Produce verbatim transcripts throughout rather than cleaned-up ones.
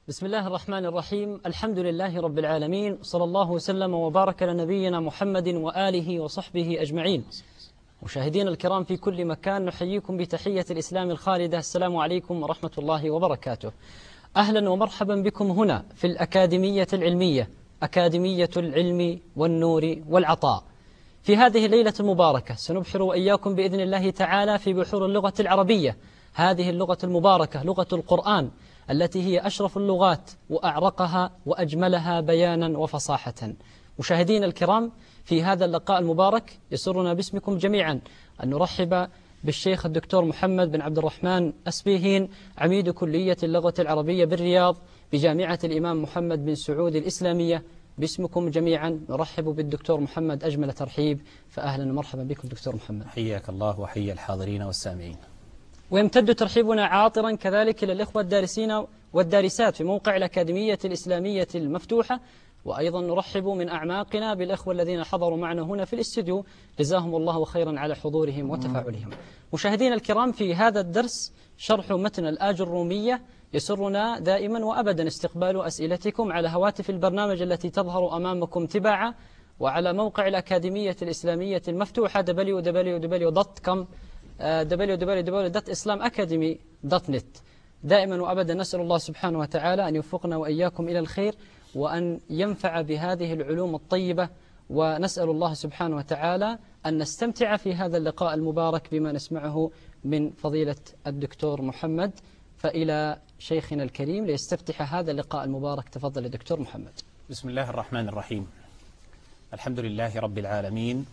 بسم الله الرحمن الرحيم. الحمد لله رب العالمين، صلى الله وسلم وبارك على نبينا محمد وآله وصحبه أجمعين. مشاهدينا الكرام في كل مكان، نحييكم بتحية الإسلام الخالدة، السلام عليكم ورحمة الله وبركاته. أهلا ومرحبا بكم هنا في الأكاديمية العلمية، أكاديمية العلم والنور والعطاء. في هذه الليلة المباركة سنبحر وإياكم بإذن الله تعالى في بحور اللغة العربية، هذه اللغة المباركة، لغة القرآن التي هي أشرف اللغات وأعرقها وأجملها بيانا وفصاحة. مشاهدينا الكرام، في هذا اللقاء المبارك يسرنا باسمكم جميعا أن نرحب بالشيخ الدكتور محمد بن عبد الرحمن أسبيهين، عميد كلية اللغة العربية بالرياض بجامعة الإمام محمد بن سعود الإسلامية. باسمكم جميعا نرحب بالدكتور محمد أجمل ترحيب، فأهلا ومرحبا بكم دكتور محمد. حياك الله وحيا الحاضرين والسامعين. ويمتد ترحيبنا عاطرا كذلك إلى الإخوة الدارسين والدارسات في موقع الأكاديمية الإسلامية المفتوحة، وأيضا نرحب من أعماقنا بالإخوة الذين حضروا معنا هنا في الاستوديو، جزاهم الله خيرا على حضورهم وتفاعلهم. مشاهدينا الكرام، في هذا الدرس شرح متن الآج الرومية، يسرنا دائما وأبدا استقبال أسئلتكم على هواتف البرنامج التي تظهر أمامكم تباعا، وعلى موقع الأكاديمية الإسلامية المفتوحة دبليو دبليو دبليو دوت كوم دبليو دبليو دبليو دوت إسلام أكاديمي دوت نت. دائما وأبدا نسأل الله سبحانه وتعالى أن يوفقنا وإياكم إلى الخير، وأن ينفع بهذه العلوم الطيبة، ونسأل الله سبحانه وتعالى أن نستمتع في هذا اللقاء المبارك بما نسمعه من فضيلة الدكتور محمد. فإلى شيخنا الكريم ليستفتح هذا اللقاء المبارك، تفضل يا دكتور محمد. بسم الله الرحمن الرحيم. الحمد لله رب العالمين،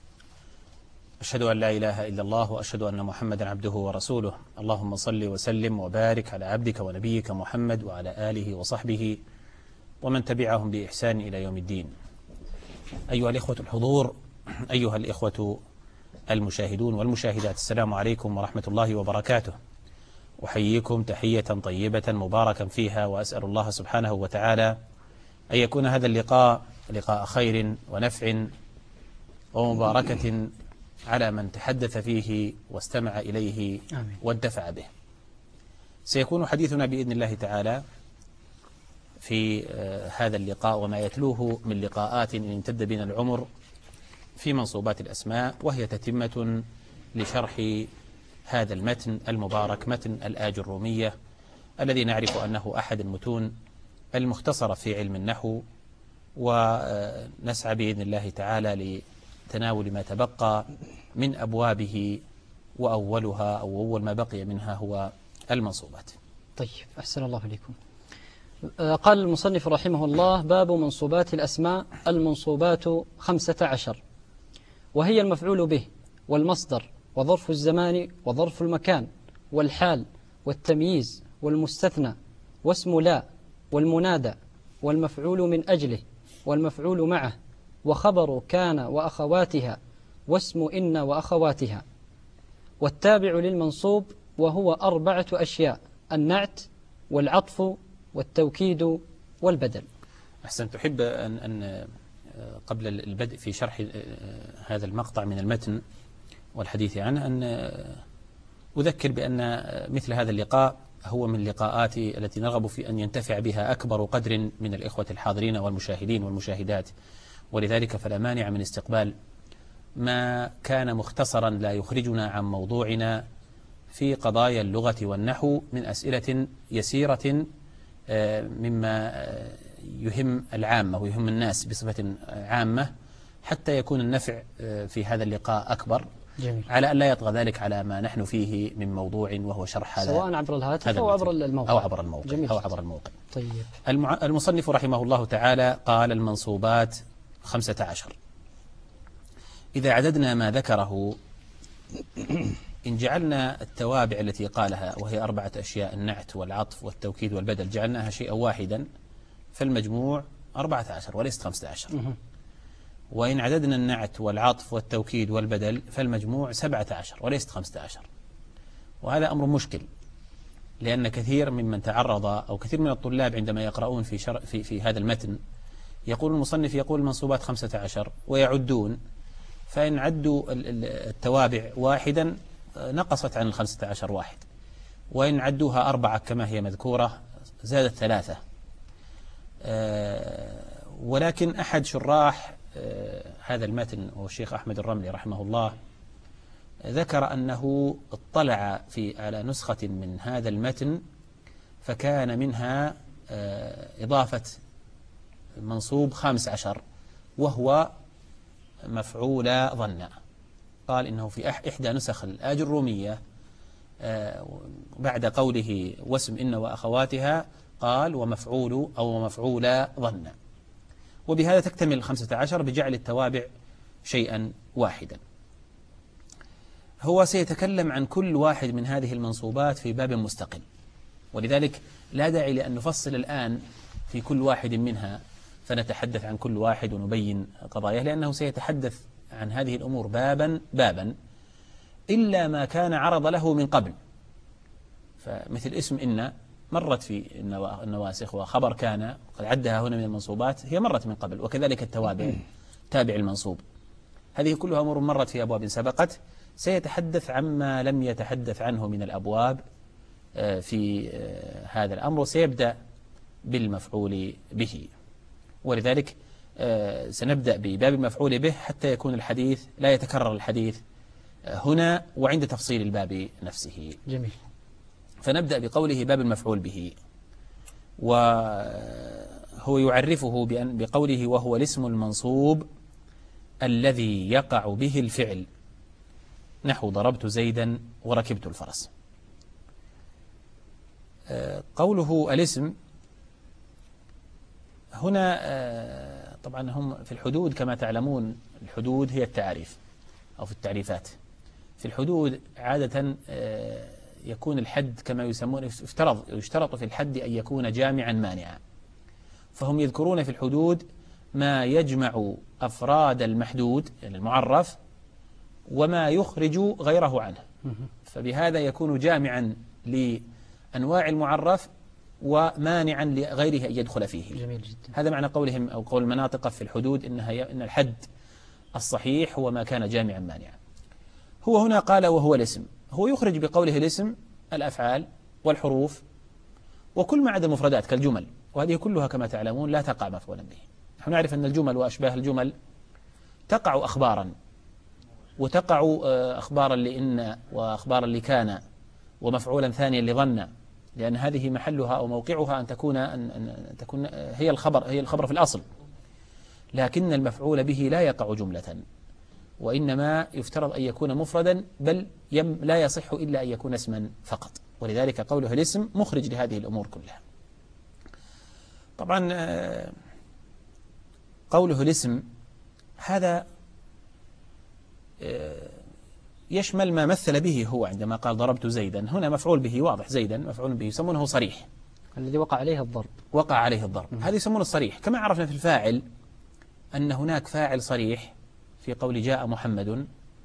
أشهد أن لا إله إلا الله وأشهد أن محمدا عبده ورسوله. اللهم صل وسلم وبارك على عبدك ونبيك محمد وعلى آله وصحبه ومن تبعهم بإحسان إلى يوم الدين. أيها الإخوة الحضور، أيها الإخوة المشاهدون والمشاهدات، السلام عليكم ورحمة الله وبركاته. أحييكم تحية طيبة مباركا فيها، وأسأل الله سبحانه وتعالى أن يكون هذا اللقاء لقاء خير ونفع ومباركة على من تحدث فيه واستمع إليه آمين. وادفع به. سيكون حديثنا بإذن الله تعالى في هذا اللقاء وما يتلوه من لقاءات إن امتد بنا العمر في منصوبات الأسماء، وهي تتمة لشرح هذا المتن المبارك، متن الآج الرومية، الذي نعرف أنه أحد المتون المختصرة في علم النحو، ونسعى بإذن الله تعالى لتناول ما تبقى من أبوابه، وأولها أو أول ما بقي منها هو المنصوبات. طيب، أحسن الله إليكم. قال المصنف رحمه الله: باب منصوبات الأسماء. المنصوبات خمسة عشر، وهي المفعول به، والمصدر، وظرف الزمان، وظرف المكان، والحال، والتمييز، والمستثنى، واسم لا، والمنادى، والمفعول من أجله، والمفعول معه، وخبر كان وأخواتها، واسم إن وأخواتها. والتابع للمنصوب وهو أربعة أشياء: النعت، والعطف، والتوكيد، والبدل. أحسن. تحب أن, أن قبل البدء في شرح هذا المقطع من المتن والحديث عنه أن أذكر بأن مثل هذا اللقاء هو من اللقاءات التي نرغب في أن ينتفع بها أكبر قدر من الإخوة الحاضرين والمشاهدين والمشاهدات، ولذلك فلا مانع من استقبال ما كان مختصرا لا يخرجنا عن موضوعنا في قضايا اللغة والنحو من أسئلة يسيرة مما يهم العامة ويهم الناس بصفة عامة، حتى يكون النفع في هذا اللقاء أكبر. جميل. على أن لا يطغى ذلك على ما نحن فيه من موضوع وهو شرح هذا، سواء عبر الهاتف أو عبر الموقع أو عبر الموقع جميل. أو عبر الموقع. طيب. المصنف رحمه الله تعالى قال: المنصوبات خمسة عشر. إذا عددنا ما ذكره، إن جعلنا التوابع التي قالها وهي أربعة أشياء: النعت والعطف والتوكيد والبدل، جعلناها شيئا واحدا، فالمجموع أربعة عشر وليست خمسة عشر. وإن عددنا النعت والعطف والتوكيد والبدل فالمجموع سبعة عشر وليست خمسة عشر. وهذا أمر مشكل، لأن كثير ممن تعرض أو كثير من الطلاب عندما يقرؤون في, شر في, في هذا المتن يقول المصنف يقول المنصوبات خمسة عشر ويعدون، فإن عدوا التوابع واحدا نقصت عن الخمسة عشر واحد، وإن عدوها أربعة كما هي مذكورة زادت ثلاثة، ولكن أحد شراح هذا المتن هو الشيخ أحمد الرملي رحمه الله ذكر أنه اطلع في على نسخة من هذا المتن فكان منها إضافة منصوب خامس عشر وهو مفعول ظن. قال إنه في إحدى نسخ الآج الرومية بعد قوله واسم إن وأخواتها قال ومفعول أو مفعول ظن، وبهذا تكتمل الخمسة عشر بجعل التوابع شيئا واحدا. هو سيتكلم عن كل واحد من هذه المنصوبات في باب مستقل، ولذلك لا داعي لأن نفصل الآن في كل واحد منها فنتحدث عن كل واحد ونبين قضاياه، لأنه سيتحدث عن هذه الأمور بابا بابا إلا ما كان عرض له من قبل. فمثل اسم إن مرت في النواسخ، وخبر كان قد عدها هنا من المنصوبات هي مرت من قبل، وكذلك التوابع تابع المنصوب، هذه كلها أمور مرت في أبواب سبقت. سيتحدث عما لم يتحدث عنه من الأبواب في هذا الأمر، وسيبدأ بالمفعول به، ولذلك سنبدأ بباب المفعول به حتى يكون الحديث لا يتكرر الحديث هنا وعند تفصيل الباب نفسه. جميل. فنبدأ بقوله باب المفعول به، وهو يعرفه بأن بقوله وهو الاسم المنصوب الذي يقع به الفعل، نحو ضربت زيدا وركبت الفرس. قوله الاسم هنا طبعا هم في الحدود كما تعلمون، الحدود هي التعريف أو في التعريفات. في الحدود عادة يكون الحد كما يسمون افترض يشترط في الحد أن يكون جامعا مانعا، فهم يذكرون في الحدود ما يجمع أفراد المحدود يعني المعرف وما يخرج غيره عنه، فبهذا يكون جامعا لأنواع المعرف ومانعا لغيره أن يدخل فيه. جميل جدا. هذا معنى قولهم أو قول المناطق في الحدود إنها إن الحد الصحيح هو ما كان جامعا مانعا. هو هنا قال وهو الاسم، هو يخرج بقوله الاسم الأفعال والحروف وكل ما عدا المفردات كالجمل، وهذه كلها كما تعلمون لا تقع مفعولا به. نحن نعرف أن الجمل وأشباه الجمل تقع أخبارا، وتقع أخبارا لإن وأخبارا لكان ومفعولا ثانيا لظن، لأن هذه محلها أو موقعها أن تكون أن, أن تكون هي الخبر هي الخبر في الأصل، لكن المفعول به لا يقع جملة، وإنما يفترض أن يكون مفردا، بل يم لا يصح إلا أن يكون اسما فقط، ولذلك قوله الاسم مخرج لهذه الأمور كلها. طبعا قوله الاسم هذا يشمل ما مثل به هو عندما قال ضربت زيدا، هنا مفعول به واضح، زيدا مفعول به يسمونه صريح، الذي وقع عليه الضرب وقع عليه الضرب، هذا يسمونه الصريح. كما عرفنا في الفاعل أن هناك فاعل صريح في قول جاء محمد،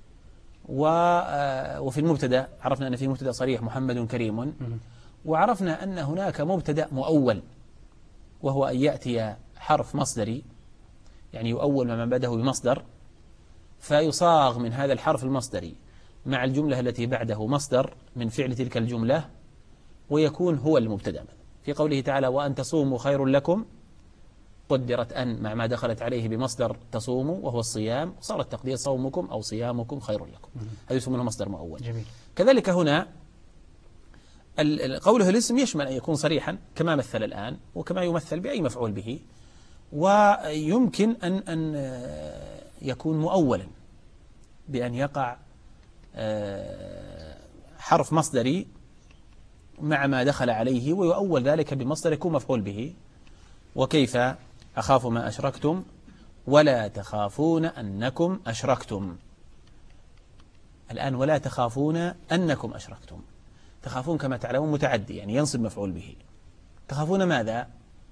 وفي المبتدا عرفنا أن في مبتدا صريح محمد كريم، وعرفنا أن هناك مبتدا مؤول وهو أن يأتي حرف مصدري يعني يؤول ما بعده بمصدر، فيصاغ من هذا الحرف المصدري مع الجملة التي بعده مصدر من فعل تلك الجملة، ويكون هو المبتدا. في قوله تعالى وأن تصوموا خير لكم، قدرت أن مع ما دخلت عليه بمصدر تصوموا وهو الصيام، صار التقدير صومكم أو صيامكم خير لكم، هذا يسمونه مصدر مؤول. جميل. كذلك هنا قوله الاسم يشمل أن يكون صريحا كما مثل الآن، وكما يمثل بأي مفعول به، ويمكن أن أن يكون مؤولا بأن يقع حرف مصدري مع ما دخل عليه ويؤول ذلك بمصدر يكون مفعول به. وكيف أخاف ما أشركتم ولا تخافون أنكم أشركتم. الآن ولا تخافون أنكم أشركتم، تخافون كما تعلمون متعدي يعني ينصب مفعول به. تخافون ماذا؟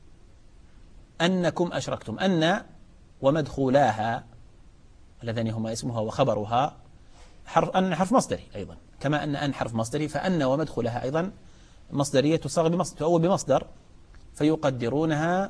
أنكم أشركتم، أن ومدخولاها اللذان هما اسمها وخبرها حرف أن حرف مصدري أيضا، كما أن أن حرف مصدري فأن ومدخولها أيضا مصدرية تصاغ بمصدر تؤول بمصدر، فيقدرونها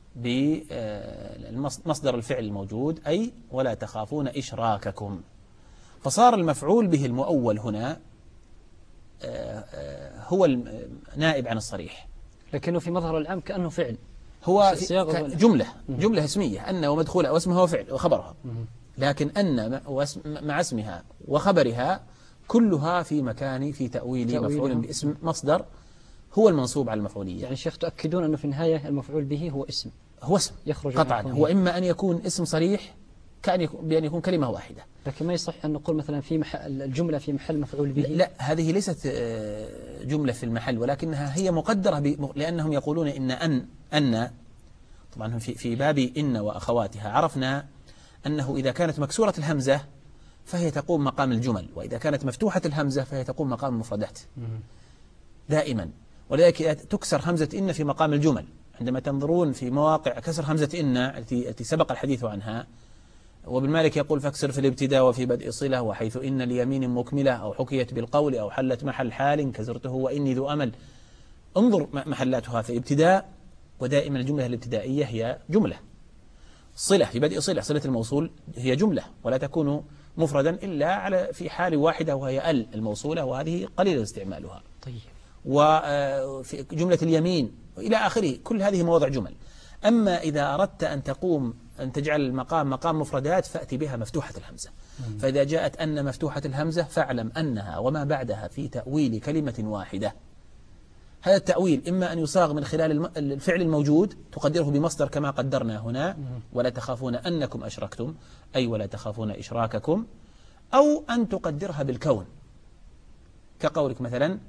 بمصدر الفعل الموجود أي ولا تخافون إشراككم. فصار المفعول به المؤول هنا هو نائب عن الصريح، لكنه في مظهر العام كأنه فعل. هو سياق في ولا- جملة جملة اسمية، أن ومدخولها واسمها وفعل وخبرها، مم. لكن أن مع- واسم- مع اسمها وخبرها كلها في مكان في تأويل تأويلها. مفعول باسم مصدر هو المنصوب على المفعولية. يعني شيخ تؤكدون أنه في النهاية المفعول به هو اسم هو اسم يخرج عن قطعا، كونه. هو إما أن يكون اسم صريح كأن يكون بأن يكون كلمة واحدة. لكن ما يصح أن نقول مثلا في محل الجملة في محل مفعول به. لا، هذه ليست آه، جملة في المحل، ولكنها هي مقدرة ب- لأنهم يقولون إن أن أن طبعا في في باب إن وأخواتها عرفنا أنه إذا كانت مكسورة الهمزة فهي تقوم مقام الجمل، وإذا كانت مفتوحة الهمزة فهي تقوم مقام المفردات مم. دائما. ولذلك تكسر همزة إن في مقام الجمل. عندما تنظرون في مواقع كسر همزة إن التي التي سبق الحديث عنها، وابن مالك يقول فاكسر في الابتداء وفي بدء صلة، وحيث إن ليمين مكملة أو حكيت بالقول أو حلت محل حال كسرته وإني ذو أمل. انظر محلاتها في الابتداء، ودائما الجملة الابتدائية هي جملة. صلة في بدء صلة، صلة الموصول هي جملة ولا تكون مفردا إلا على في حال واحدة وهي ال الموصولة، وهذه قليل استعمالها. طيب. وفي جملة اليمين إلى آخره، كل هذه مواضع جمل. أما إذا أردت أن تقوم أن تجعل المقام مقام مفردات فأتي بها مفتوحة الهمزة. مم. فإذا جاءت أن مفتوحة الهمزة فاعلم أنها وما بعدها في تأويل كلمة واحدة. هذا التأويل إما أن يصاغ من خلال الم- الفعل الموجود تقدره بمصدر كما قدرنا هنا، ولا تخافون أنكم أشركتم، أي ولا تخافون إشراككم، أو أن تقدرها بالكون كقولك مثلا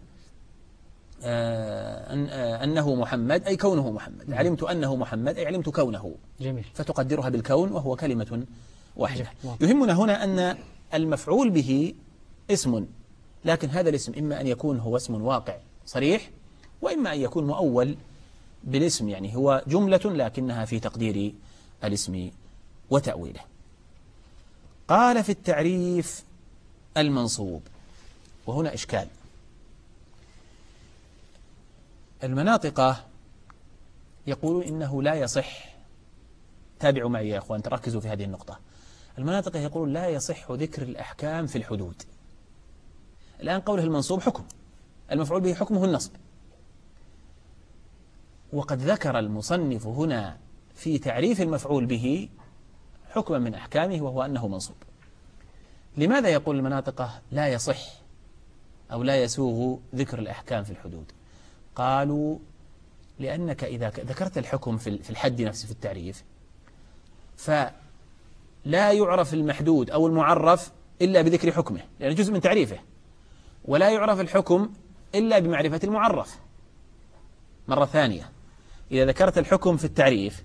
آه، أن آه، أنه محمد أي كونه محمد، علمت أنه محمد أي علمت كونه، جميل. فتقدرها بالكون وهو كلمة واحدة. جميل. يهمنا هنا أن المفعول به اسم، لكن هذا الاسم إما أن يكون هو اسم واقع صريح، وإما أن يكون مؤول بالاسم، يعني هو جملة لكنها في تقدير الاسم وتأويله. قال في التعريف المنصوب، وهنا إشكال. المناطقة يقولون إنه لا يصح، تابعوا معي يا أخوان تركزوا في هذه النقطة. المناطق يقولون لا يصح ذكر الأحكام في الحدود. الآن قوله المنصوب حكم، المفعول به حكمه النصب، وقد ذكر المصنف هنا في تعريف المفعول به حكما من أحكامه وهو أنه منصوب. لماذا يقول المناطق لا يصح أو لا يسوغ ذكر الأحكام في الحدود؟ قالوا لأنك إذا ذكرت الحكم في الحد نفسه في التعريف فلا يعرف المحدود أو المعرف إلا بذكر حكمه، لأنه جزء من تعريفه، ولا يعرف الحكم إلا بمعرفة المعرف. مرة ثانية، إذا ذكرت الحكم في التعريف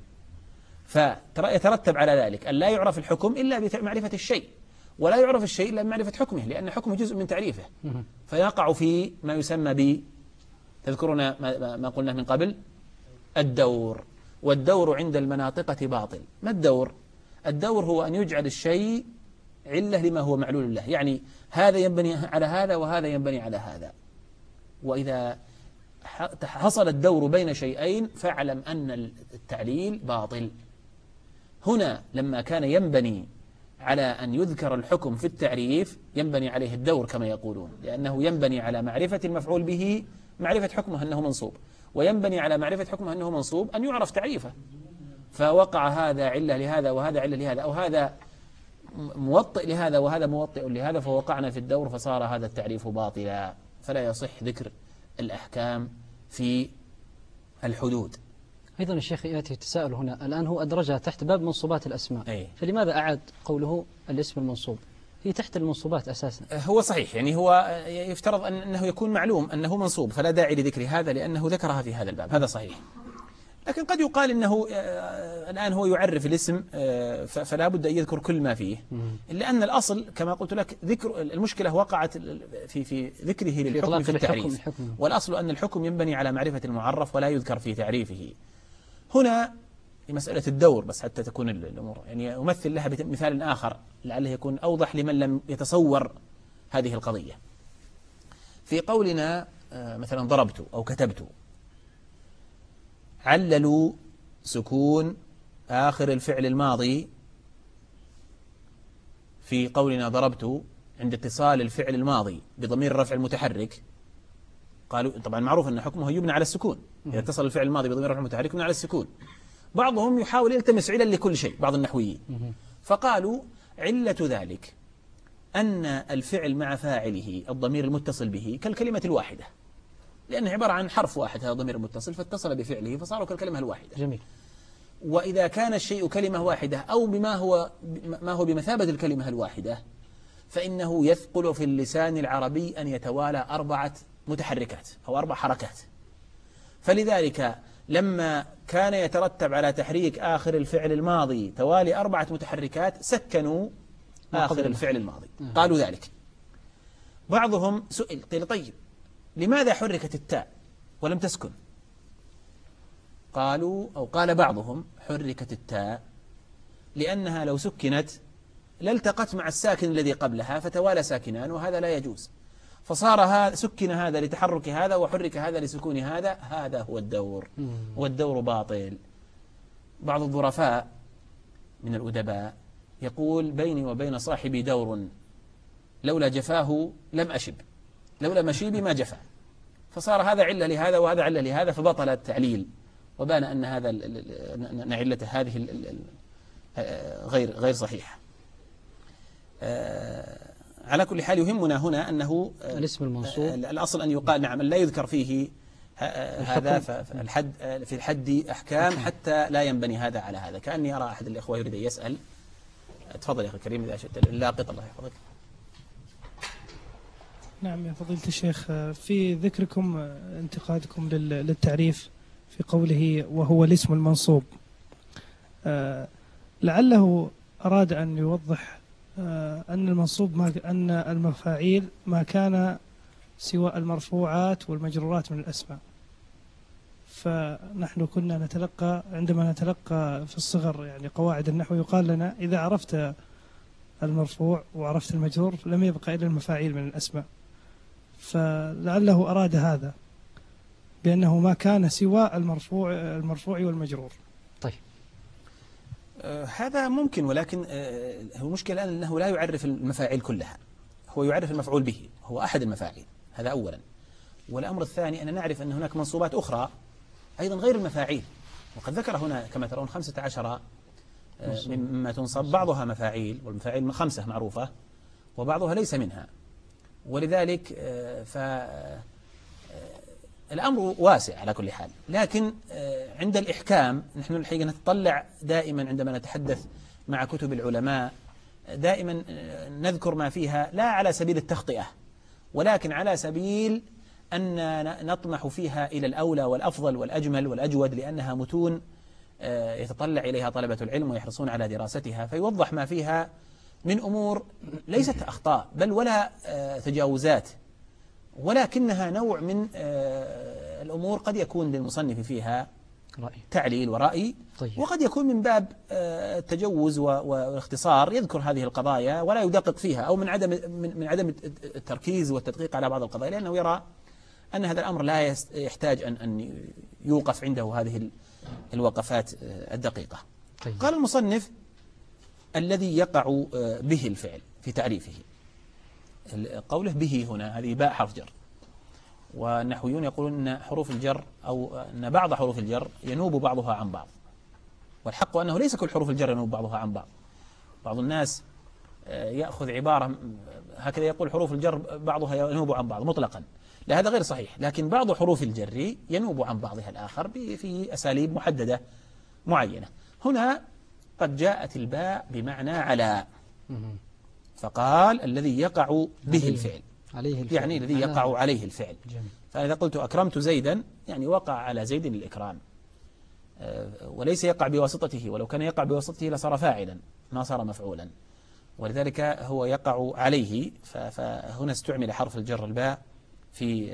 فيترتب على ذلك أن لا يعرف الحكم إلا بمعرفة الشيء، ولا يعرف الشيء إلا بمعرفة حكمه، لأن حكمه جزء من تعريفه، فيقع في ما يسمى ب تذكرون ما قلنا من قبل الدور. والدور عند المناطقة باطل. ما الدور؟ الدور هو أن يجعل الشيء علة لما هو معلول له، يعني هذا ينبني على هذا وهذا ينبني على هذا. وإذا حصل الدور بين شيئين فاعلم أن التعليل باطل. هنا لما كان ينبني على أن يذكر الحكم في التعريف ينبني عليه الدور كما يقولون، لأنه ينبني على معرفة المفعول به معرفة حكمه أنه منصوب، وينبني على معرفة حكمه أنه منصوب أن يعرف تعريفه، فوقع هذا علة لهذا وهذا علة لهذا، أو هذا موطئ لهذا وهذا موطئ لهذا، فوقعنا في الدور فصار هذا التعريف باطلا، فلا يصح ذكر الأحكام في الحدود. أيضا الشيخ يأتي التساؤل هنا، الآن هو أدرجها تحت باب منصوبات الأسماء، أي. فلماذا أعاد قوله الاسم المنصوب؟ هي تحت المنصوبات أساسا. هو صحيح، يعني هو يفترض أنه يكون معلوم أنه منصوب، فلا داعي لذكر هذا لأنه ذكرها في هذا الباب، هذا صحيح. لكن قد يقال أنه الآن هو يعرف الاسم فلا بد أن يذكر كل ما فيه، إلا أن الأصل كما قلت لك ذكر المشكلة وقعت في في ذكره للحكم في التعريف، والأصل أن الحكم ينبني على معرفة المعرف ولا يذكر في تعريفه. هنا مسألة الدور بس حتى تكون الأمور يعني أمثل لها بمثال آخر لعله يكون أوضح لمن لم يتصور هذه القضية. في قولنا مثلا ضربت أو كتبت، عللوا سكون آخر الفعل الماضي في قولنا ضربت عند اتصال الفعل الماضي بضمير الرفع المتحرك، قالوا طبعا معروف أن حكمه يبنى على السكون، إذا اتصل الفعل الماضي بضمير رفع متحرك يبنى على السكون. بعضهم يحاول يلتمس علل لكل شيء، بعض النحويين، فقالوا علة ذلك أن الفعل مع فاعله الضمير المتصل به كالكلمة الواحدة، لأنه عبارة عن حرف واحد هذا الضمير المتصل فاتصل بفعله فصاروا كالكلمة الواحدة. جميل. وإذا كان الشيء كلمة واحدة أو بما هو ما هو بمثابة الكلمة الواحدة فإنه يثقل في اللسان العربي أن يتوالى أربعة متحركات أو أربع حركات. فلذلك لما كان يترتب على تحريك آخر الفعل الماضي توالي أربعة متحركات سكنوا آخر الفعل الماضي. قالوا ذلك. بعضهم سئل قيل طيب لماذا حركت التاء ولم تسكن؟ قالوا أو قال بعضهم حركت التاء لأنها لو سكنت لالتقت مع الساكن الذي قبلها فتوالى ساكنان وهذا لا يجوز، فصار هذا سكن هذا لتحرك هذا وحرك هذا لسكون هذا، هذا هو الدور، والدور باطل. بعض الظرفاء من الأدباء يقول بيني وبين صاحبي دور لولا جفاه لم أشب، لولا مشيبي ما جفا، فصار هذا علة لهذا وهذا علة لهذا فبطل التعليل، وبان أن هذا أن علة هذه غير غير صحيحة. على كل حال يهمنا هنا أنه الاسم المنصوب الأصل أن يقال نعم لا يذكر فيه هذا في الحد في الحد أحكام حتى لا ينبني هذا على هذا. كأني أرى أحد الإخوة يريد أن يسأل. تفضل يا أخي الكريم إذا شئت. اللاقط الله يحفظك. نعم يا فضيلة الشيخ، في ذكركم انتقادكم للتعريف في قوله وهو الاسم المنصوب، لعله أراد أن يوضح أن المنصوب ما أن المفاعيل ما كان سوى المرفوعات والمجرورات من الأسماء. فنحن كنا نتلقى عندما نتلقى في الصغر يعني قواعد النحو يقال لنا إذا عرفت المرفوع وعرفت المجرور لم يبقى إلا المفاعيل من الأسماء، فلعله أراد هذا بأنه ما كان سوى المرفوع المرفوع والمجرور. طيب آه هذا ممكن، ولكن آه هو المشكلة الآن أنه لا يعرف المفاعيل كلها، هو يعرف المفعول به، هو أحد المفاعيل، هذا أولا. والأمر الثاني أن نعرف أن هناك منصوبات أخرى أيضا غير المفاعيل، وقد ذكر هنا كما ترون خمسة عشر آه مما تنصب، بعضها مفاعيل والمفاعيل خمسة معروفة وبعضها ليس منها، ولذلك فالأمر واسع على كل حال. لكن عند الإحكام نحن الحقيقة نتطلع دائما عندما نتحدث مع كتب العلماء دائما نذكر ما فيها لا على سبيل التخطئة ولكن على سبيل أن نطمح فيها إلى الأولى والأفضل والأجمل والأجود، لأنها متون يتطلع إليها طلبة العلم ويحرصون على دراستها، فيوضح ما فيها من أمور ليست أخطاء بل ولا تجاوزات، ولكنها نوع من الأمور قد يكون للمصنف فيها رأي. تعليل ورأي. طيب. وقد يكون من باب التجوز والاختصار يذكر هذه القضايا ولا يدقق فيها، أو من عدم من عدم التركيز والتدقيق على بعض القضايا، لأنه يرى أن هذا الأمر لا يحتاج أن أن يوقف عنده هذه الوقفات الدقيقة. طيب. قال المصنف الذي يقع به الفعل في تعريفه، قوله به هنا هذه باء حرف جر، والنحويون يقولون أن حروف الجر أو أن بعض حروف الجر ينوب بعضها عن بعض، والحق أنه ليس كل حروف الجر ينوب بعضها عن بعض. بعض الناس يأخذ عبارة هكذا يقول حروف الجر بعضها ينوب عن بعض مطلقا، لا هذا غير صحيح، لكن بعض حروف الجر ينوب عن بعضها الآخر في أساليب محددة معينة. هنا قد جاءت الباء بمعنى على، فقال الذي يقع به الفعل، عليه الفعل يعني الذي يقع عليه الفعل. جميل. فإذا قلت أكرمت زيدا يعني وقع على زيد الإكرام، وليس يقع بواسطته، ولو كان يقع بواسطته لصار فاعلا ما صار مفعولا، ولذلك هو يقع عليه. فهنا استعمل حرف الجر الباء في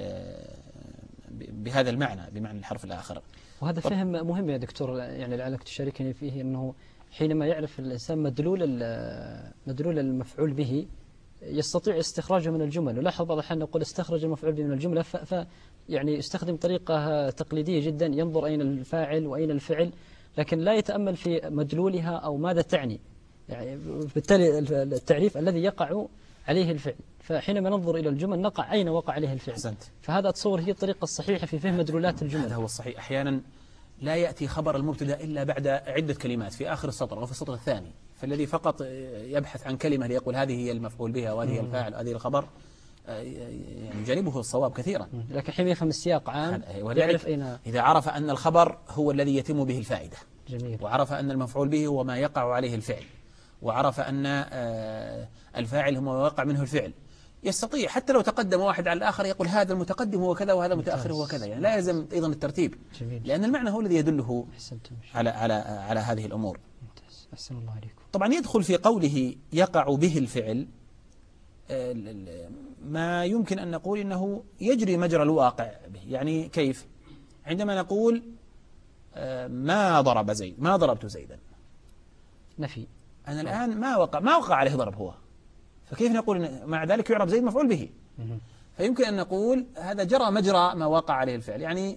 بهذا المعنى بمعنى الحرف الآخر. وهذا فهم مهم يا دكتور، يعني لعلك تشاركني فيه، أنه حينما يعرف الإنسان مدلول مدلول المفعول به يستطيع استخراجه من الجمل. ولاحظ بعض الأحيان نقول استخرج المفعول به من الجملة، ف يعني يستخدم طريقة تقليدية جدا، ينظر أين الفاعل وأين الفعل، لكن لا يتأمل في مدلولها أو ماذا تعني. يعني بالتالي التعريف الذي يقع عليه الفعل، فحينما ننظر إلى الجمل نقع أين وقع عليه الفعل. أحسنت. فهذا أتصور هي الطريقة الصحيحة في فهم مدلولات الجمل. هذا هو الصحيح. أحيانا لا يأتي خبر المبتدأ إلا بعد عدة كلمات في آخر السطر أو في السطر الثاني، فالذي فقط يبحث عن كلمة ليقول هذه هي المفعول بها وهذه هي الفاعل وهذه الخبر يعني جانبه الصواب كثيرا. لكن حين يفهم السياق عام يعرف أين. إذا عرف أن الخبر هو الذي يتم به الفائدة، جميل. وعرف أن المفعول به هو ما يقع عليه الفعل، وعرف أن الفاعل هو ما يقع منه الفعل، يستطيع حتى لو تقدم واحد على الآخر يقول هذا المتقدم هو كذا وهذا المتأخر هو كذا، يعني لا يلزم أيضا الترتيب. جميل. لأن المعنى هو الذي يدله على على على هذه الأمور. أحسن الله عليكم. طبعا يدخل في قوله يقع به الفعل ما يمكن أن نقول إنه يجري مجرى الواقع به. يعني كيف؟ عندما نقول ما ضرب زيد، ما ضربت زيدا، نفي. أنا الآن ما وقع ما وقع عليه ضرب هو، فكيف نقول إن مع ذلك يعرب زيد مفعول به؟ فيمكن أن نقول هذا جرى مجرى ما وقع عليه الفعل. يعني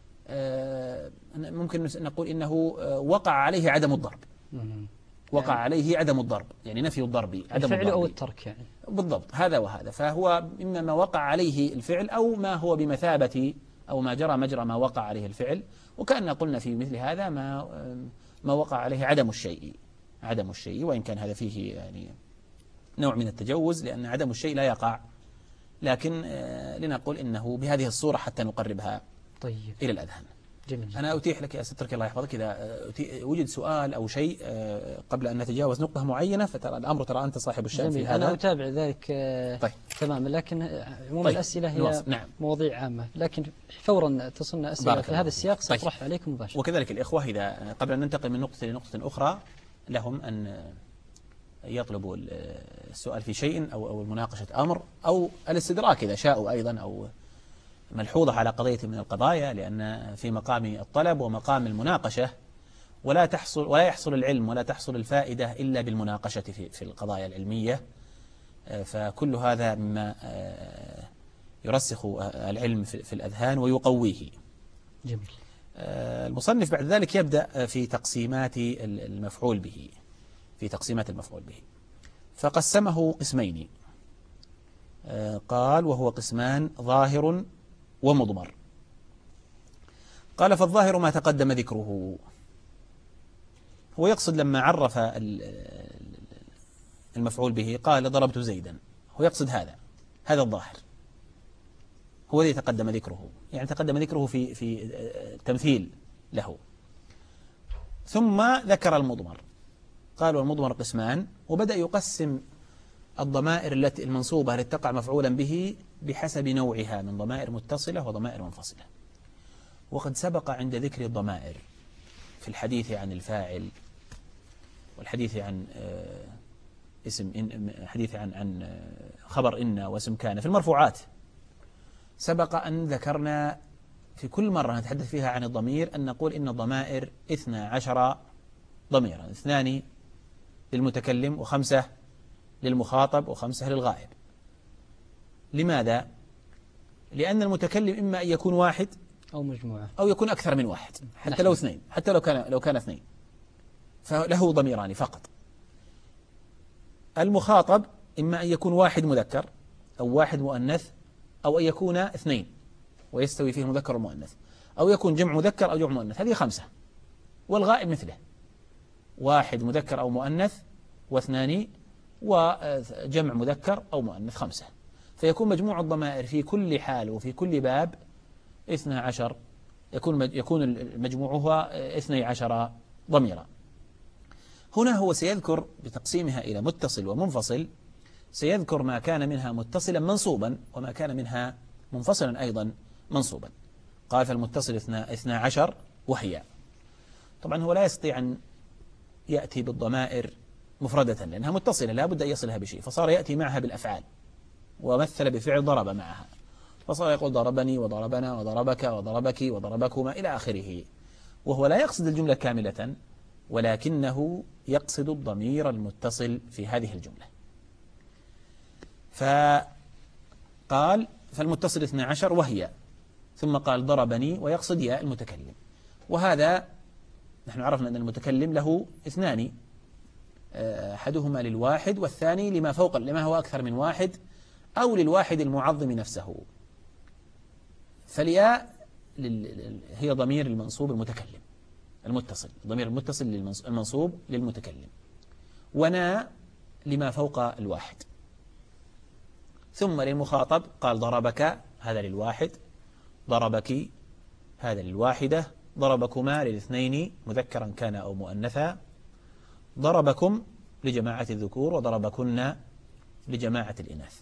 ممكن نقول إنه وقع عليه عدم الضرب، وقع يعني عليه عدم الضرب، يعني نفي الضرب، عدم الفعل الضرب أو الترك يعني. بالضبط، هذا وهذا. فهو إما ما وقع عليه الفعل أو ما هو بمثابة أو ما جرى مجرى ما وقع عليه الفعل. وكأننا قلنا في مثل هذا ما ما وقع عليه عدم الشيء، عدم الشيء، وإن كان هذا فيه يعني نوع من التجوز، لأن عدم الشيء لا يقع، لكن لنقول إنه بهذه الصورة حتى نقربها طيب إلى الأذهان. جميل. أنا أتيح لك يا سترك الله يحفظك إذا وجد سؤال أو شيء قبل أن نتجاوز نقطة معينة، فترى الأمر ترى أنت صاحب الشأن في هذا. أنا أتابع ذلك. طيب. تماما. لكن عموم طيب. الأسئلة هي نعم. مواضيع عامة، لكن فورا تصلنا أسئلة في هذا السياق سأطرحها طيب. عليكم مباشرة. وكذلك الإخوة إذا قبل أن ننتقل من نقطة لنقطة أخرى لهم أن يطلبوا السؤال في شيء أو أو مناقشة أمر أو الاستدراك إذا شاءوا أيضا، أو ملحوظة على قضية من القضايا، لأن في مقام الطلب ومقام المناقشة، ولا تحصل ولا يحصل العلم ولا تحصل الفائدة إلا بالمناقشة في في القضايا العلمية. فكل هذا مما يرسخ العلم في الأذهان ويقويه. جميل. المصنف بعد ذلك يبدأ في تقسيمات المفعول به، في تقسيمات المفعول به، فقسمه قسمين. قال وهو قسمان ظاهر ومضمر. قال فالظاهر ما تقدم ذكره. هو يقصد لما عرف المفعول به قال ضربت زيدا، هو يقصد هذا هذا الظاهر هو الذي تقدم ذكره، يعني تقدم ذكره في في تمثيل له. ثم ذكر المضمر، قال والمضمر قسمان، وبدأ يقسم الضمائر التي المنصوبة التي تقع مفعولا به بحسب نوعها من ضمائر متصلة وضمائر منفصلة. وقد سبق عند ذكر الضمائر في الحديث عن الفاعل والحديث عن اسم إن حديث عن عن خبر إن واسم كان في المرفوعات، سبق أن ذكرنا في كل مرة نتحدث فيها عن الضمير أن نقول إن الضمائر اثنا عشر ضميرا، اثنان للمتكلم وخمسة للمخاطب وخمسة للغائب. لماذا؟ لأن المتكلم إما أن يكون واحد أو مجموعة أو يكون أكثر من واحد، حتى لو اثنين، حتى لو كان لو كان اثنين فله ضميران فقط. المخاطب إما أن يكون واحد مذكر أو واحد مؤنث، أو أن يكون اثنين ويستوي فيه المذكر والمؤنث، أو يكون جمع مذكر أو جمع مؤنث، هذه خمسة. والغائب مثله، واحد مذكر أو مؤنث واثنان وجمع مذكر أو مؤنث، خمسة. فيكون مجموع الضمائر في كل حال وفي كل باب اثنا عشر، يكون يكون المجموع هو اثني عشر ضميرا. هنا هو سيذكر بتقسيمها إلى متصل ومنفصل، سيذكر ما كان منها متصلا منصوبا وما كان منها منفصلا أيضا منصوبا. قال فالمتصل اثنا عشر وهي، طبعا هو لا يستطيع أن يأتي بالضمائر مفردة لأنها متصلة لا بد أن يصلها بشيء، فصار يأتي معها بالأفعال، ومثل بفعل ضرب معها، فصار يقول ضربني وضربنا وضربك وضربك وضربكما إلى آخره، وهو لا يقصد الجملة كاملة ولكنه يقصد الضمير المتصل في هذه الجملة. فقال فالمتصل اثنا عشر وهي، ثم قال ضربني ويقصد ياء المتكلم. وهذا نحن عرفنا أن المتكلم له اثنان، أحدهما للواحد والثاني لما فوق لما هو أكثر من واحد أو للواحد المعظم نفسه. فالياء هي ضمير المنصوب المتكلم المتصل، ضمير المتصل المنصوب للمتكلم، ونا لما فوق الواحد. ثم للمخاطب قال ضربك، هذا للواحد، ضربك هذا للواحدة، ضربكما للاثنين مذكرا كان أو مؤنثا، ضربكم لجماعة الذكور، وضربكن لجماعة الإناث.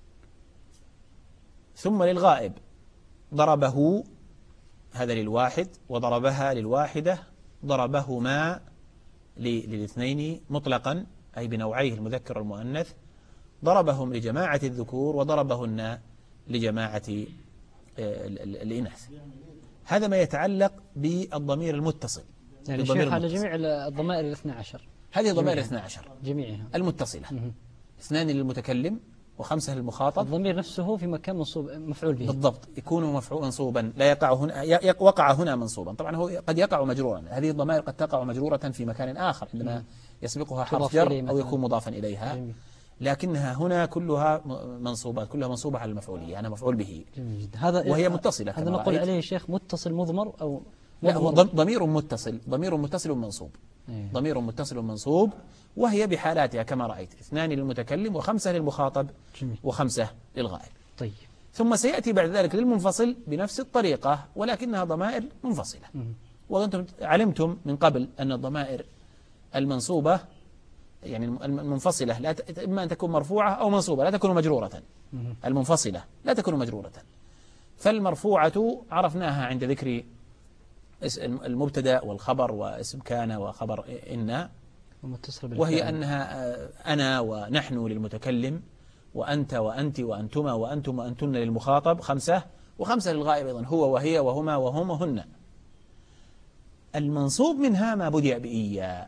ثم للغائب ضربه، هذا للواحد، وضربها للواحدة، ضربهما للاثنين مطلقا أي بنوعيه المذكر والمؤنث، ضربهم لجماعة الذكور، وضربهن لجماعة الإناث. هذا ما يتعلق بالضمير المتصل. يعني شيخ على جميع الضمائر الاثنى عشر، هذه ضمائر الاثنى عشر جميعها المتصلة، اثنان للمتكلم وخمسة للمخاطب. الضمير نفسه في مكان منصوب مفعول به بالضبط، يكون مفعول منصوبا، لا يقع هنا، وقع هنا منصوبا. طبعا هو قد يقع مجرورا، هذه الضمائر قد تقع مجرورة في مكان آخر عندما يسبقها حرف جر أو يكون مضافا إليها. جميل. لكنها هنا كلها منصوبات، كلها منصوبة على المفعولية، أنا مفعول به. جميل. هذا وهي متصلة. هذا نقول عليه شيخ متصل مضمر أو لا، هو ضمير متصل، ضمير متصل منصوب. أيه. ضمير متصل منصوب، وهي بحالاتها كما رأيت، اثنان للمتكلم وخمسة للمخاطب. جميل. وخمسة للغائب. طيب. ثم سيأتي بعد ذلك للمنفصل بنفس الطريقة، ولكنها ضمائر منفصلة. وأنتم علمتم من قبل أن الضمائر المنصوبة يعني المنفصلة لا ت... إما أن تكون مرفوعة أو منصوبة، لا تكون مجرورة. المنفصلة لا تكون مجرورة. فالمرفوعة عرفناها عند ذكر المبتدأ والخبر واسم كان وخبر إن، وهي أنها أنا ونحن للمتكلم، وأنت وأنت وأنتما وأنتم وأنتن للمخاطب، خمسة، وخمسة للغائب أيضا، هو وهي وهما وهم وهن. المنصوب منها ما بدأ بإياه،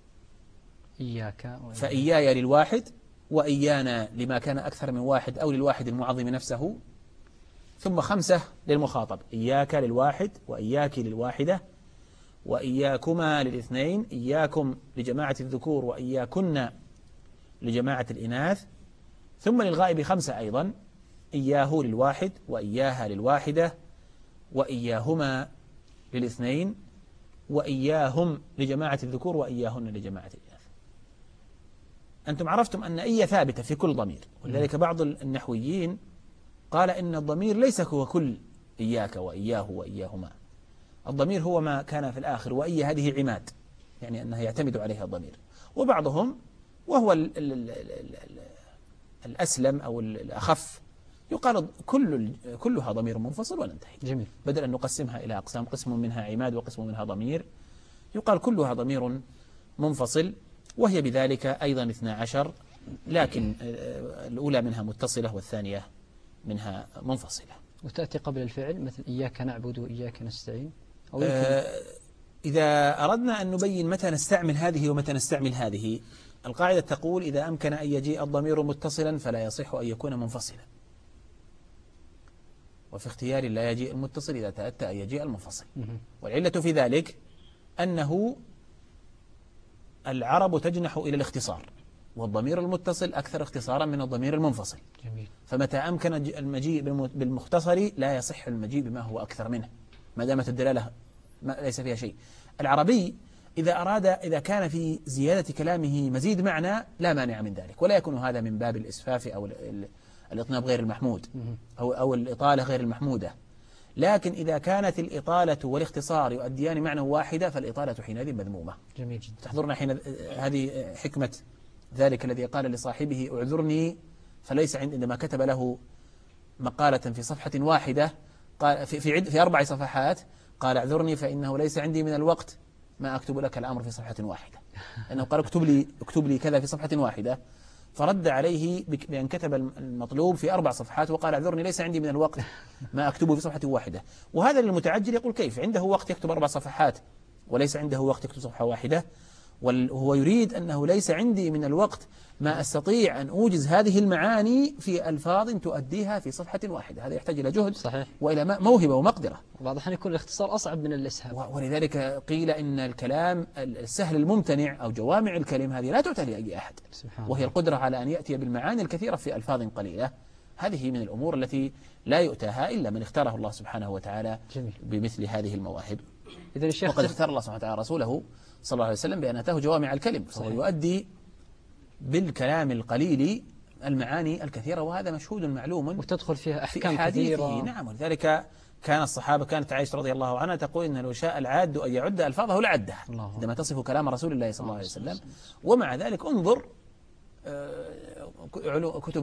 إياك، فإياي للواحد، وإيانا لما كان أكثر من واحد أو للواحد المعظم نفسه. ثم خمسة للمخاطب، إياك للواحد، وإياك للواحدة، وإياكما للاثنين، إياكم لجماعة الذكور، وإياكن لجماعة الإناث. ثم للغائب خمسة أيضا، إياه للواحد، وإياها للواحدة، وإياهما للاثنين، وإياهم لجماعة الذكور، وإياهن لجماعة الإناث. أنتم عرفتم أن إيا ثابتة في كل ضمير، ولذلك بعض النحويين قال إن الضمير ليس هو كل إياك وإياه وإياهما، الضمير هو ما كان في الآخر، وإيا هذه عماد، يعني أنها يعتمد عليها الضمير. وبعضهم وهو ال ال ال ال ال الأسلم أو الأخف يقال كل كلها ضمير منفصل وننتهي. جميل. بدل أن نقسمها إلى أقسام، قسم منها عماد وقسم منها ضمير، يقال كلها ضمير منفصل، وهي بذلك أيضا اثنا عشر، لكن الأولى منها متصلة والثانية منها منفصلة. وتأتي قبل الفعل مثل إياك نعبد وإياك نستعين، أو آه إذا أردنا أن نبين متى نستعمل هذه ومتى نستعمل هذه، القاعدة تقول إذا أمكن أن يجيء الضمير متصلا فلا يصح أن يكون منفصلا، وفي اختيار لا يجيء المتصل إذا تأتى أن يجيء المنفصل. والعلة في ذلك أنه العرب تجنح إلى الاختصار، والضمير المتصل أكثر اختصارا من الضمير المنفصل. جميل. فمتى أمكن المجيء بالمختصر لا يصح المجيء بما هو أكثر منه ما دامت الدلالة ليس فيها شيء. العربي إذا أراد إذا كان في زيادة كلامه مزيد معنى لا مانع من ذلك، ولا يكون هذا من باب الإسفاف أو الإطناب غير المحمود أو أو الإطالة غير المحمودة. لكن إذا كانت الإطالة والاختصار يؤديان معنى واحدة فالإطالة حينئذ مذمومة. جميل جدا. تحضرنا حين هذه حكمة ذلك الذي قال لصاحبه أعذرني، فليس عندما كتب له مقالة في صفحة واحدة قال في في, في أربع صفحات قال اعذرني فإنه ليس عندي من الوقت ما أكتب لك الأمر في صفحة واحدة، لأنه قال اكتب لي اكتب لي كذا في صفحة واحدة، فرد عليه بأن كتب المطلوب في أربع صفحات وقال اعذرني ليس عندي من الوقت ما أكتبه في صفحة واحدة. وهذا للمتعجل يقول كيف عنده وقت يكتب أربع صفحات وليس عنده وقت يكتب صفحة واحدة؟ وهو يريد أنه ليس عندي من الوقت ما أستطيع أن أوجز هذه المعاني في ألفاظ تؤديها في صفحة واحدة. هذا يحتاج إلى جهد صحيح. وإلى موهبة ومقدرة. وبعض الأحيان يكون الاختصار أصعب من الإسهاب. ولذلك قيل إن الكلام السهل الممتنع أو جوامع الكلم هذه لا تؤتى لأي أحد، وهي القدرة على أن يأتي بالمعاني الكثيرة في ألفاظ قليلة. هذه من الأمور التي لا يؤتاها إلا من اختاره الله سبحانه وتعالى جميل. بمثل هذه المواهب. إذن الشيخ وقد اختار الله سبحانه وتعالى رسوله صلى الله عليه وسلم بأن أتاه جوامع الكلم، فهو يؤدي بالكلام القليل المعاني الكثيرة، وهذا مشهود معلوم وتدخل فيها أحكام في كثيرة. نعم. ولذلك كان الصحابة، كانت عائشة رضي الله عنها تقول إن لو شاء العاد أن يعد ألفاظه لعدها عندما تصف كلام رسول الله صلى الله عليه وسلم. ومع ذلك انظر كتب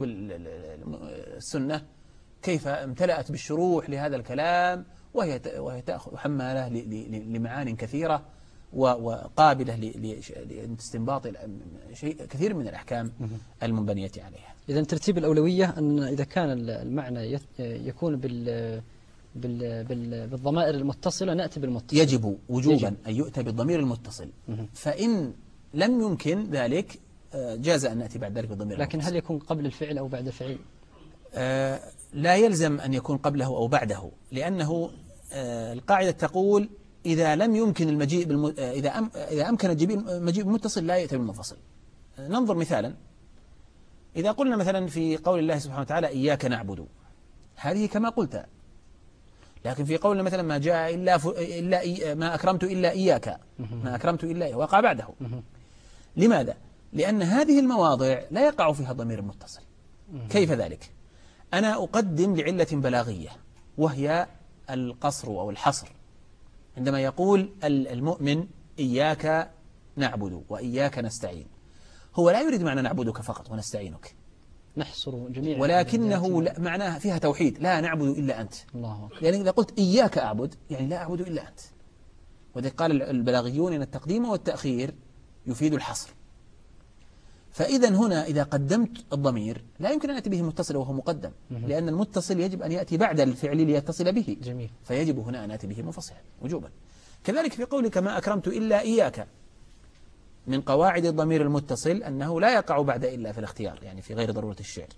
السنة كيف امتلأت بالشروح لهذا الكلام، وهي وهي تأخذ حمالة لمعان كثيرة وقابلة لاستنباط شيء كثير من الأحكام المنبنية عليها. إذا ترتيب الأولوية أن إذا كان المعنى يكون بال بالضمائر المتصلة نأتي بالمتصل. يجب وجوبا أن يؤتى بالضمير المتصل، فإن لم يمكن ذلك جاز أن نأتي بعد ذلك بالضمير لكن المتصل. هل يكون قبل الفعل أو بعد الفعل؟ آه لا يلزم أن يكون قبله أو بعده، لأنه آه القاعدة تقول إذا لم يمكن المجيء بالم... آه إذا أم... إذا أمكن المجيء بالمتصل لا يأتي بالمنفصل. آه ننظر مثالا، إذا قلنا مثلا في قول الله سبحانه وتعالى إياك نعبد، هذه كما قلت، لكن في قولنا مثلا ما جاء إلا ف... إلا إي... ما أكرمت إلا إياك، ما أكرمت إلا إياك، وقع بعده. لماذا؟ لأن هذه المواضع لا يقع فيها ضمير متصل. كيف ذلك؟ أنا أقدم لعلة بلاغية وهي القصر أو الحصر، عندما يقول المؤمن إياك نعبد وإياك نستعين، هو لا يريد معنى نعبدك فقط ونستعينك، نحصر جميع، ولكنه معناه فيها توحيد، لا نعبد إلا أنت. الله. يعني إذا قلت إياك أعبد يعني لا أعبد إلا أنت. وذلك قال البلاغيون إن التقديم والتأخير يفيد الحصر. فإذا هنا إذا قدمت الضمير لا يمكن أن يأتي به متصل وهو مقدم، لأن المتصل يجب أن يأتي بعد الفعل ليتصل به. جميل. فيجب هنا أن يأتي به منفصلا وجوبا. كذلك في قولك ما أكرمت إلا إياك، من قواعد الضمير المتصل أنه لا يقع بعد إلا في الاختيار، يعني في غير ضرورة الشعر.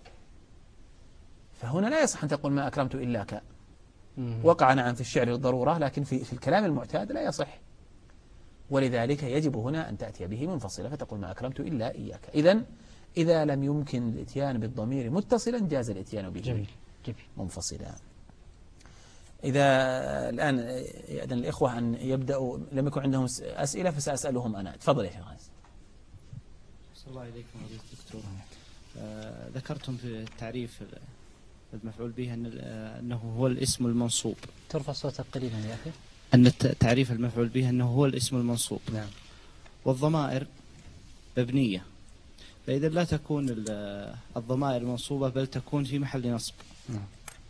فهنا لا يصح أن تقول ما أكرمت إلاك، وقع نعم في الشعر الضرورة، لكن في, في الكلام المعتاد لا يصح. ولذلك يجب هنا أن تأتي به منفصلة، فتقول ما أكرمت إلا إياك. إذن إذا لم يمكن الاتيان بالضمير متصلا جاز الاتيان به جميل. جميل. منفصلا. إذا الآن يأذن الإخوة أن يبدأوا، لم يكن عندهم أسئلة فسأسألهم أنا. تفضل يا شيخ. صلى الله عليكم ورحمة دكتور. آه ذكرتم في التعريف المفعول به أن أنه هو الاسم المنصوب. ترفع صوتك قليلا يا أخي. أن التعريف المفعول به أنه هو الاسم المنصوب. نعم. والضمائر مبنية، فإذا لا تكون الضمائر منصوبة بل تكون في محل نصب. نعم.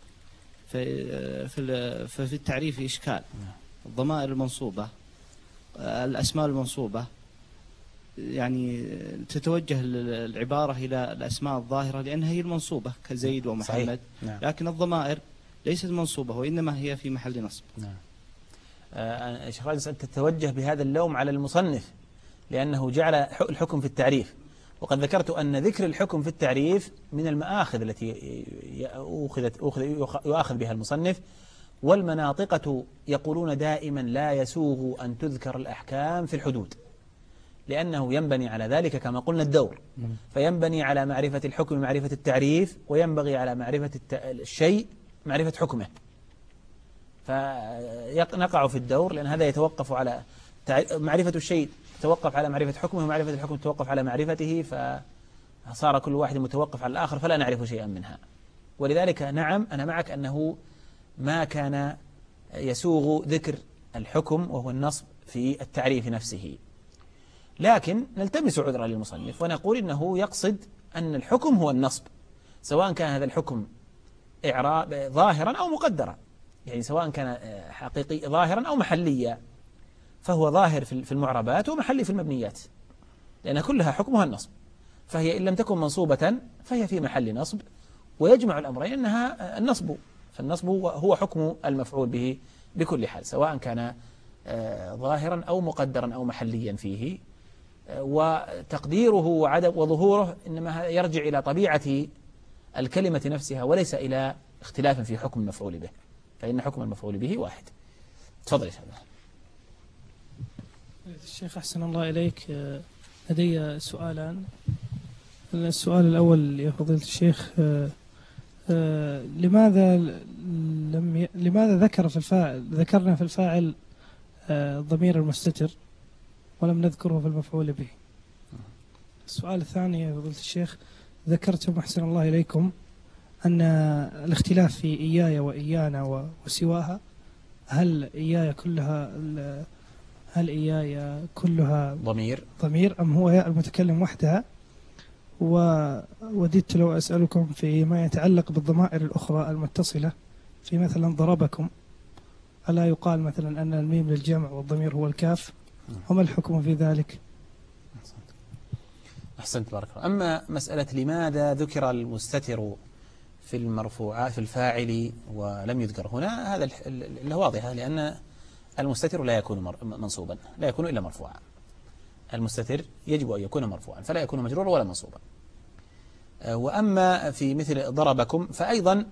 ففي التعريف إشكال. نعم. الضمائر المنصوبة، الأسماء المنصوبة، يعني تتوجه العبارة إلى الأسماء الظاهرة لأنها هي المنصوبة كزيد ومحمد. نعم. لكن الضمائر ليست منصوبة وإنما هي في محل نصب. نعم. آه شيخ رازي أنت تتوجه بهذا اللوم على المصنف لأنه جعل الحكم في التعريف، وقد ذكرت أن ذكر الحكم في التعريف من المآخذ التي أخذت يؤخذ بها المصنف، والمناطقة يقولون دائما لا يسوغ أن تذكر الأحكام في الحدود، لأنه ينبني على ذلك كما قلنا الدور، فينبني على معرفة الحكم معرفة التعريف، وينبغي على معرفة الشيء معرفة حكمه. فنقع في الدور لأن هذا يتوقف على معرفة الشيء تتوقف على معرفة حكمه، ومعرفة الحكم تتوقف على معرفته، فصار كل واحد متوقف على الآخر فلا نعرف شيئا منها. ولذلك نعم أنا معك أنه ما كان يسوغ ذكر الحكم وهو النصب في التعريف نفسه، لكن نلتمس عذرا للمصنف ونقول إنه يقصد أن الحكم هو النصب، سواء كان هذا الحكم إعراب ظاهرا أو مقدرا، يعني سواء كان حقيقي ظاهرا أو محليا، فهو ظاهر في المعربات ومحلي في المبنيات، لأن كلها حكمها النصب، فهي إن لم تكن منصوبة فهي في محل نصب، ويجمع الأمرين أنها النصب، فالنصب هو حكم المفعول به بكل حال، سواء كان ظاهرا أو مقدرا أو محليا فيه وتقديره وعدم وظهوره إنما يرجع إلى طبيعة الكلمة نفسها وليس إلى اختلاف في حكم المفعول به، فإن حكم المفعول به واحد. تفضل يا شيخ. الشيخ أحسن الله إليك، لدي سؤالان. السؤال الأول يا فضيلة الشيخ، لماذا لم ي... لماذا ذكر في الفاعل ذكرنا في الفاعل الضمير المستتر ولم نذكره في المفعول به؟ السؤال الثاني يا فضيلة الشيخ، ذكرتم أحسن الله إليكم أن الاختلاف في إياي وإيانا وسواها، هل إياي كلها هل إياي كلها ضمير ضمير أم هو ياء المتكلم وحدها؟ ووددت لو أسألكم فيما يتعلق بالضمائر الأخرى المتصلة، في مثلا ضربكم، ألا يقال مثلا أن الميم للجمع والضمير هو الكاف؟ وما الحكم في ذلك؟ أحسنت بارك الله. أما مسألة لماذا ذكر المستتر في المرفوعات في الفاعل ولم يذكر هنا، هذا اللي واضحة، لأن المستتر لا يكون منصوبا، لا يكون إلا مرفوعا. المستتر يجب أن يكون مرفوعا فلا يكون مجرورا ولا منصوبا. وأما في مثل ضربكم فأيضا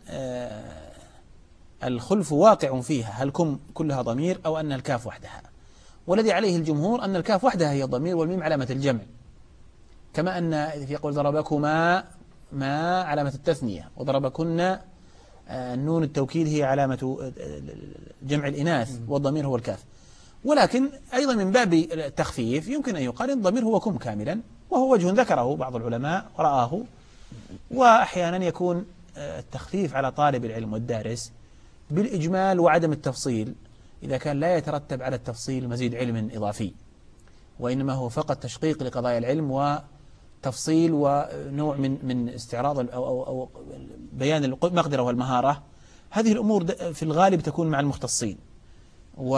الخلف واقع فيها، هل كم كلها ضمير أو أن الكاف وحدها؟ والذي عليه الجمهور أن الكاف وحدها هي الضمير والميم علامة الجمع، كما أن في يقول ضربكما ما علامة التثنية، وضربكن النون التوكيد هي علامة جمع الإناث، والضمير هو الكاف. ولكن أيضا من باب التخفيف يمكن أن يقال أن الضمير هو كم كاملا، وهو وجه ذكره بعض العلماء ورآه. وأحيانا يكون التخفيف على طالب العلم والدارس بالإجمال وعدم التفصيل، إذا كان لا يترتب على التفصيل مزيد علم إضافي، وإنما هو فقط تشقيق لقضايا العلم وتفصيل ونوع من من استعراض أو, أو, أو بيان المقدرة والمهارة. هذه الأمور في الغالب تكون مع المختصين، و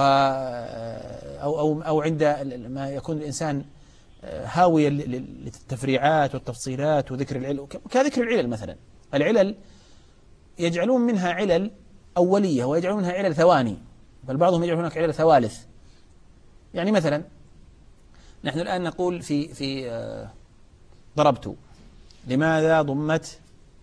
أو أو أو عند ما يكون الإنسان هاوية للتفريعات والتفصيلات وذكر العلل، كذكر العلل مثلا. العلل يجعلون منها علل أولية ويجعلون منها علل ثواني، بل بعضهم يجعلون هناك علل ثوالث. يعني مثلا نحن الآن نقول في في ضربت، لماذا ضمت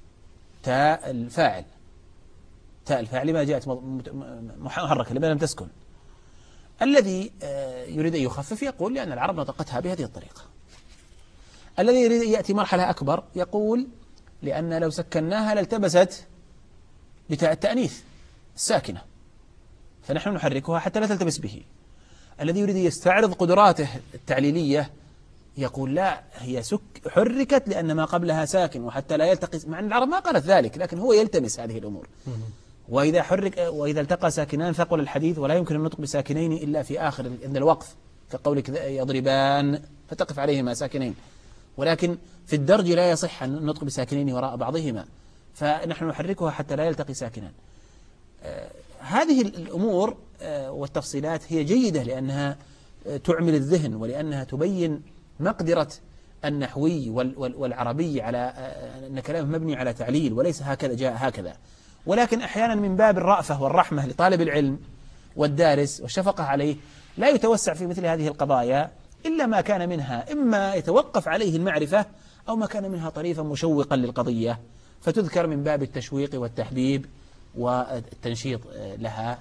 تاء الفاعل؟ تاء الفاعل لما جاءت محركة، لماذا لم تسكن؟ الذي يريد أن يخفف يقول لأن العرب نطقتها بهذه الطريقة. الذي يريد أن يأتي مرحلة أكبر يقول لأن لو سكناها لالتبست بتاء التأنيث الساكنة، فنحن نحركها حتى لا تلتبس به. الذي يريد يستعرض قدراته التعليلية يقول لا، هي سك حركت لأن ما قبلها ساكن وحتى لا يلتقي، مع أن العرب ما قالت ذلك، لكن هو يلتمس هذه الأمور. وإذا حرك وإذا التقى ساكنان ثقل الحديث، ولا يمكن النطق بساكنين إلا في آخر عند الوقف، كقولك يضربان فتقف عليهما ساكنين، ولكن في الدرج لا يصح النطق بساكنين وراء بعضهما، فنحن نحركها حتى لا يلتقي ساكنان. آه هذه الأمور آه والتفصيلات هي جيدة لأنها آه تعمل الذهن، ولأنها تبين مقدرة النحوي والعربي على آه أن كلامه مبني على تعليل وليس هكذا جاء هكذا. ولكن أحيانا من باب الرأفة والرحمة لطالب العلم والدارس والشفقة عليه لا يتوسع في مثل هذه القضايا إلا ما كان منها إما يتوقف عليه المعرفة أو ما كان منها طريفا مشوقا للقضية، فتذكر من باب التشويق والتحبيب والتنشيط لها.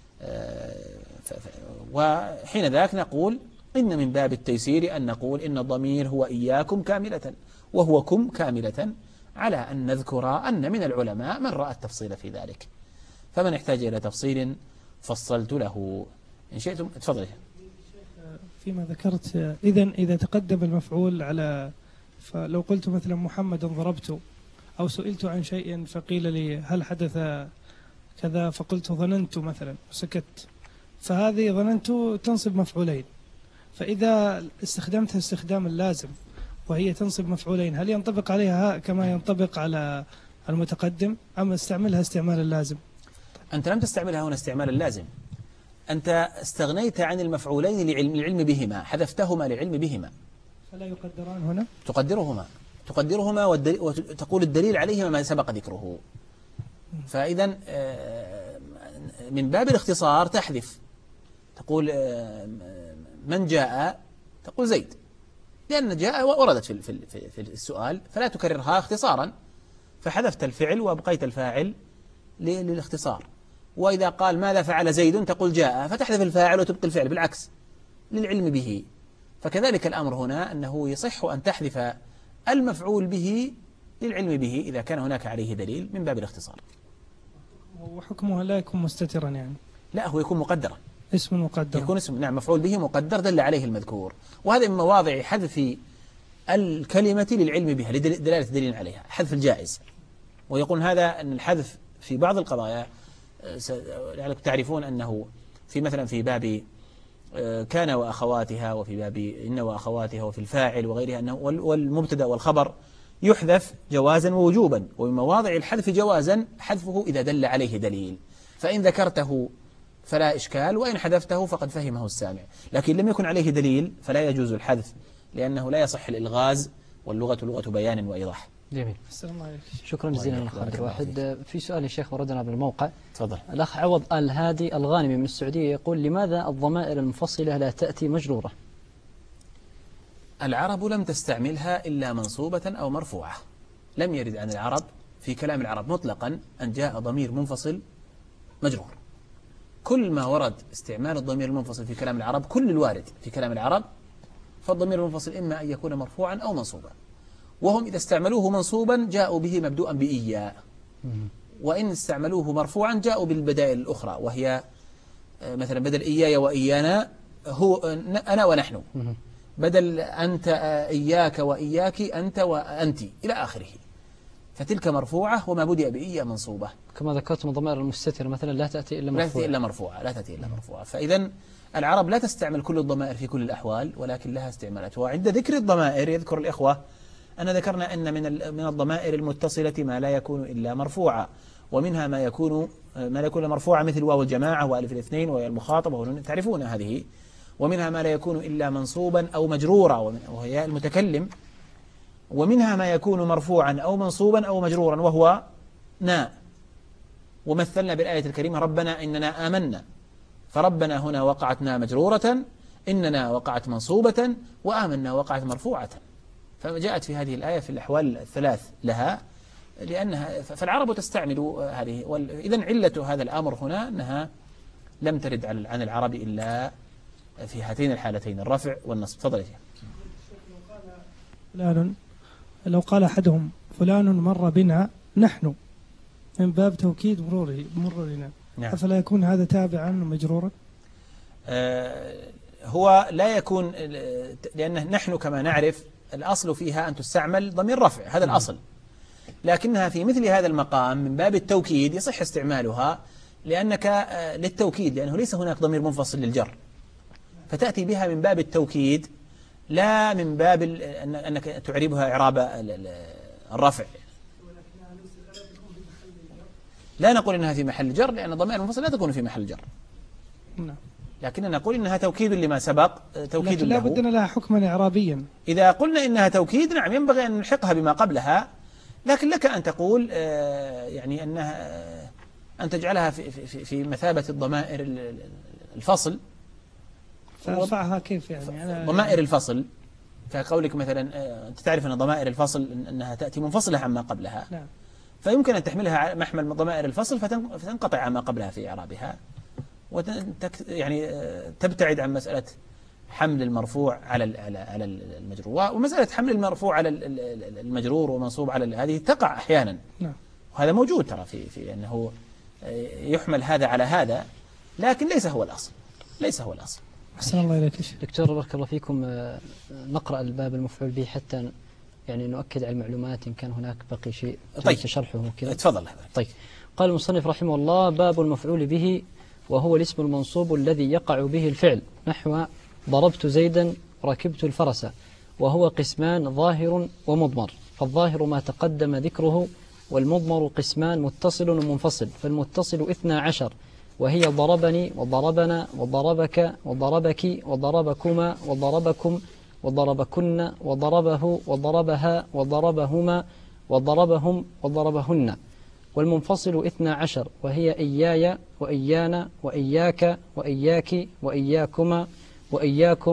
وحين ذاك نقول إن من باب التيسير أن نقول إن الضمير هو إياكم كاملة وهو كم كاملة، على أن نذكر أن من العلماء من رأى التفصيل في ذلك، فمن احتاج إلى تفصيل فصلت له إن شئتم. تفضل. فيما ذكرت إذا إذا تقدم المفعول على، فلو قلت مثلا محمد ضربت، أو سئلت عن شيء فقيل لي هل حدث كذا فقلت ظننت مثلا وسكت، فهذه ظننت تنصب مفعولين. فإذا استخدمتها استخدام اللازم وهي تنصب مفعولين، هل ينطبق عليها كما ينطبق على المتقدم أم استعملها استعمال اللازم؟ أنت لم تستعملها هنا استعمال اللازم، أنت استغنيت عن المفعولين للعلم بهما، حذفتهما للعلم بهما. فلا يقدران هنا؟ تقدرهما تقدرهما وتقول الدليل عليهما ما سبق ذكره. فإذا من باب الاختصار تحذف، تقول من جاء تقول زيد، لأن جاء وردت في في في السؤال فلا تكررها اختصارا، فحذفت الفعل وأبقيت الفاعل للاختصار. وإذا قال ماذا فعل زيد تقول جاء، فتحذف الفاعل وتبقي الفعل بالعكس للعلم به. فكذلك الأمر هنا أنه يصح أن تحذف المفعول به للعلم به إذا كان هناك عليه دليل من باب الاختصار. وحكمها لا يكون مستترا يعني؟ لا، هو يكون مقدرا، اسم مقدر، يكون اسم نعم مفعول به مقدر دل عليه المذكور، وهذا من مواضع حذف الكلمة للعلم بها لدلالة دليل عليها، حذف الجائز. ويقول هذا أن الحذف في بعض القضايا لعلكم تعرفون أنه في مثلا في باب كان وأخواتها، وفي باب إن وأخواتها، وفي الفاعل وغيرها، أنه والمبتدأ والخبر يحذف جوازا ووجوبا، ومن مواضع الحذف جوازا حذفه إذا دل عليه دليل، فإن ذكرته فلا إشكال، وإن حذفته فقد فهمه السامع. لكن لم يكن عليه دليل فلا يجوز الحذف، لأنه لا يصح الإلغاز، واللغة لغة بيان وإيضاح. جميل. السلام عليكم. شكرا جزيلا لك عبد الواحد. في سؤال يا شيخ وردنا بالموقع. تفضل. الأخ عوض الهادي الغانمي من السعودية يقول: لماذا الضمائر المنفصلة لا تأتي مجرورة؟ العرب لم تستعملها إلا منصوبة أو مرفوعة، لم يرد عن العرب في كلام العرب مطلقا أن جاء ضمير منفصل مجرور. كل ما ورد استعمال الضمير المنفصل في كلام العرب، كل الوارد في كلام العرب، فالضمير المنفصل إما أن يكون مرفوعا أو منصوبا، وهم إذا استعملوه منصوبا جاءوا به مبدوءا بإياء، وإن استعملوه مرفوعا جاءوا بالبدائل الأخرى، وهي مثلا بدل إياي وإيانا هو أنا ونحن، بدل أنت إياك وإياك أنت وأنت إلى آخره، فتلك مرفوعة، وما بدأ بإياء منصوبة. كما ذكرتم الضمائر المستترة مثلا لا تأتي إلا مرفوعة، لا تأتي إلا مرفوعة، لا تأتي إلا مرفوعة. فإذا العرب لا تستعمل كل الضمائر في كل الأحوال، ولكن لها استعمالات. وعند ذكر الضمائر يذكر الإخوة أن ذكرنا أن من من الضمائر المتصلة ما لا يكون إلا مرفوعا، ومنها ما يكون ما لا يكون مرفوعا مثل واو الجماعة وألف الاثنين وهي المخاطبة، تعرفون هذه. ومنها ما لا يكون إلا منصوبا أو مجرورا وهي المتكلم. ومنها ما يكون مرفوعا أو منصوبا أو مجرورا وهو نا. ومثلنا بالآية الكريمة ربنا إننا آمنا، فربنا هنا وقعت نا مجرورة، إننا وقعت منصوبة، وآمنا وقعت مرفوعة. فجاءت في هذه الآية في الأحوال الثلاث لها، لأنها فالعرب تستعمل هذه. إذن علة هذا الأمر هنا أنها لم ترد عن العرب إلا في هاتين الحالتين، الرفع والنصب. تفضل يا شيخ. فلان لو قال أحدهم فلان مر بنا نحن، من باب توكيد مروره مرورنا، نعم. أفلا يكون هذا تابعا مجرورا؟ آه هو لا يكون، لأنه نحن كما نعرف الأصل فيها أن تستعمل ضمير رفع، هذا الأصل، لكنها في مثل هذا المقام من باب التوكيد يصح استعمالها، لأنك آه للتوكيد، لأنه ليس هناك ضمير منفصل للجر، فتأتي بها من باب التوكيد لا من باب أنك تعربها إعراب الرفع. لا نقول إنها في محل جر، لأن الضمائر المنفصل لا تكون في محل جر، لكن نقول إنها توكيد لما سبق، توكيد له. لا بد لها حكما إعرابيا. إذا قلنا إنها توكيد نعم ينبغي أن نلحقها بما قبلها، لكن لك أن تقول يعني أنها أن تجعلها في, في, في مثابة الضمائر الفصل. فأرفعها كيف يعني؟ ضمائر الفصل كقولك مثلا أنت تعرف أن ضمائر الفصل أنها تأتي منفصلة عما قبلها، نعم. فيمكن أن تحملها محمل ضمائر الفصل فتنقطع عما قبلها في إعرابها، يعني تبتعد عن مسألة حمل المرفوع على على المجرور. ومسألة حمل المرفوع على المجرور ومنصوب على هذه تقع أحيانا، نعم. وهذا موجود ترى في في أنه يحمل هذا على هذا، لكن ليس هو الأصل، ليس هو الأصل. أحسن الله إليك دكتور، بارك الله فيكم. نقرأ الباب المفعول به حتى يعني نؤكد على المعلومات إن كان هناك بقي شيء طيب شرحه كذا. تفضل. طيب. قال المصنف رحمه الله: باب المفعول به، وهو الاسم المنصوب الذي يقع به الفعل، نحو ضربت زيدا ركبت الفرس، وهو قسمان ظاهر ومضمر. فالظاهر ما تقدم ذكره، والمضمر قسمان متصل ومنفصل. فالمتصل اثنى عشر، وهي ضربني وضربنا وضربك وضربك وضربكما وضربكم وضربكن وضربه وضربها وضربهما وضربهم وضربهن. والمنفصل اثنى عشر، وهي إياي وإيانا وإياك وإياك وإياكما وإياكم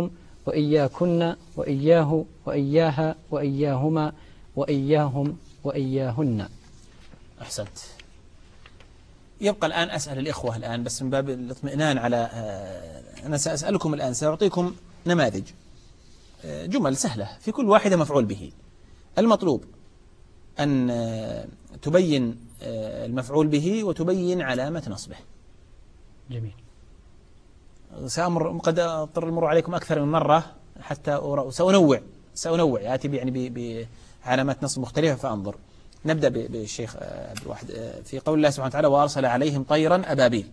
وإياكن وإياه وإياها وإياهما وإياهم وإياهن. أحسنت. يبقى الآن أسأل الإخوة الآن بس من باب الاطمئنان على أنا سأسألكم الآن، سأعطيكم نماذج جمل سهلة في كل واحدة مفعول به. المطلوب أن تبين المفعول به وتبين علامة نصبه. جميل. سأمر قد أضطر المر عليكم أكثر من مرة حتى سأنوع سأنوع يأتي يعني بعلامات نصب مختلفة فأنظر. نبدأ بالشيخ عبد الواحد في قول الله سبحانه وتعالى وأرسل عليهم طيرا أبابيل.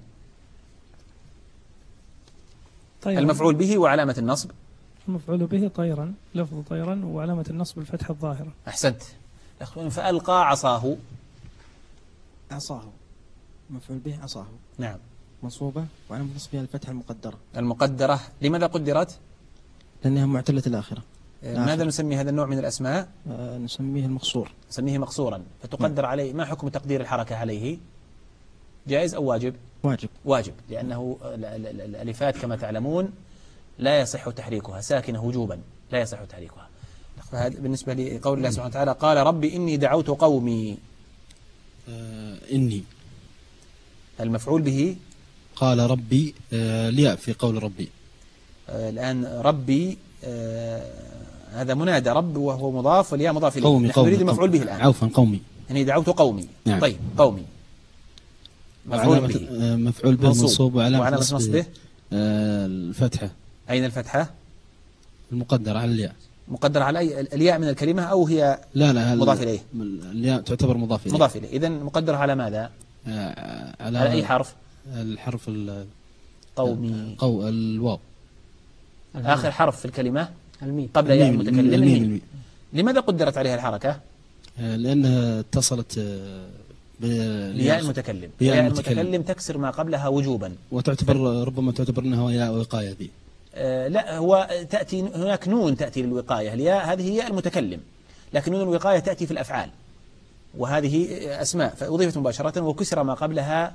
طيرا. المفعول به وعلامة النصب. المفعول به طيرا، لفظ طيرا، وعلامة النصب الفتحة الظاهرة. أحسنت. فألقى عصاه. عصاه مفعول به عصاه. نعم. منصوبة وعلامة نصبها الفتحة المقدرة. المقدرة لماذا قدرت؟ لأنها معتلة الآخرة. ماذا نسمي هذا النوع من الأسماء؟ آه نسميه المقصور. نسميه مقصورا فتقدر م. عليه. ما حكم تقدير الحركة عليه؟ جائز أو واجب؟ واجب. واجب لأنه الألفات كما تعلمون لا يصح تحريكها ساكنة وجوبا، لا يصح تحريكها. فهذا بالنسبة لقول الله سبحانه وتعالى قال ربي إني دعوت قومي. آه إني المفعول به قال ربي آه الياء في قول ربي. آه الآن ربي آه هذا منادى رب وهو مضاف والياء مضاف إليه. قومي نحن نريد المفعول به الآن. عفوا قومي. إني دعوت قومي. نعم. طيب قومي مفعول به. آه مفعول به منصوب وعلامة نصبه آه الفتحة. أين الفتحة؟ المقدرة على الياء. مقدرة على أي الياء من الكلمة أو هي لا لا مضاف إليه؟ الياء تعتبر مضاف إليه. مضاف إليه. إذن مقدرة على ماذا؟ آه على, على أي حرف؟ الحرف قومي. قو الواو. آخر حرف في الكلمة الميم قبل ياء المتكلم. الميم. الميم. الميم. لماذا قدرت عليها الحركة؟ آه لأنها اتصلت بياء المتكلم. ياء المتكلم تكسر ما قبلها وجوبا وتعتبر ف... ربما تعتبر أنها ياء وقاية ذي. آه لا هو تأتي هناك نون تأتي للوقاية. الياء هذه هي المتكلم لكن نون الوقاية تأتي في الأفعال وهذه أسماء فأضيفت مباشرة وكسر ما قبلها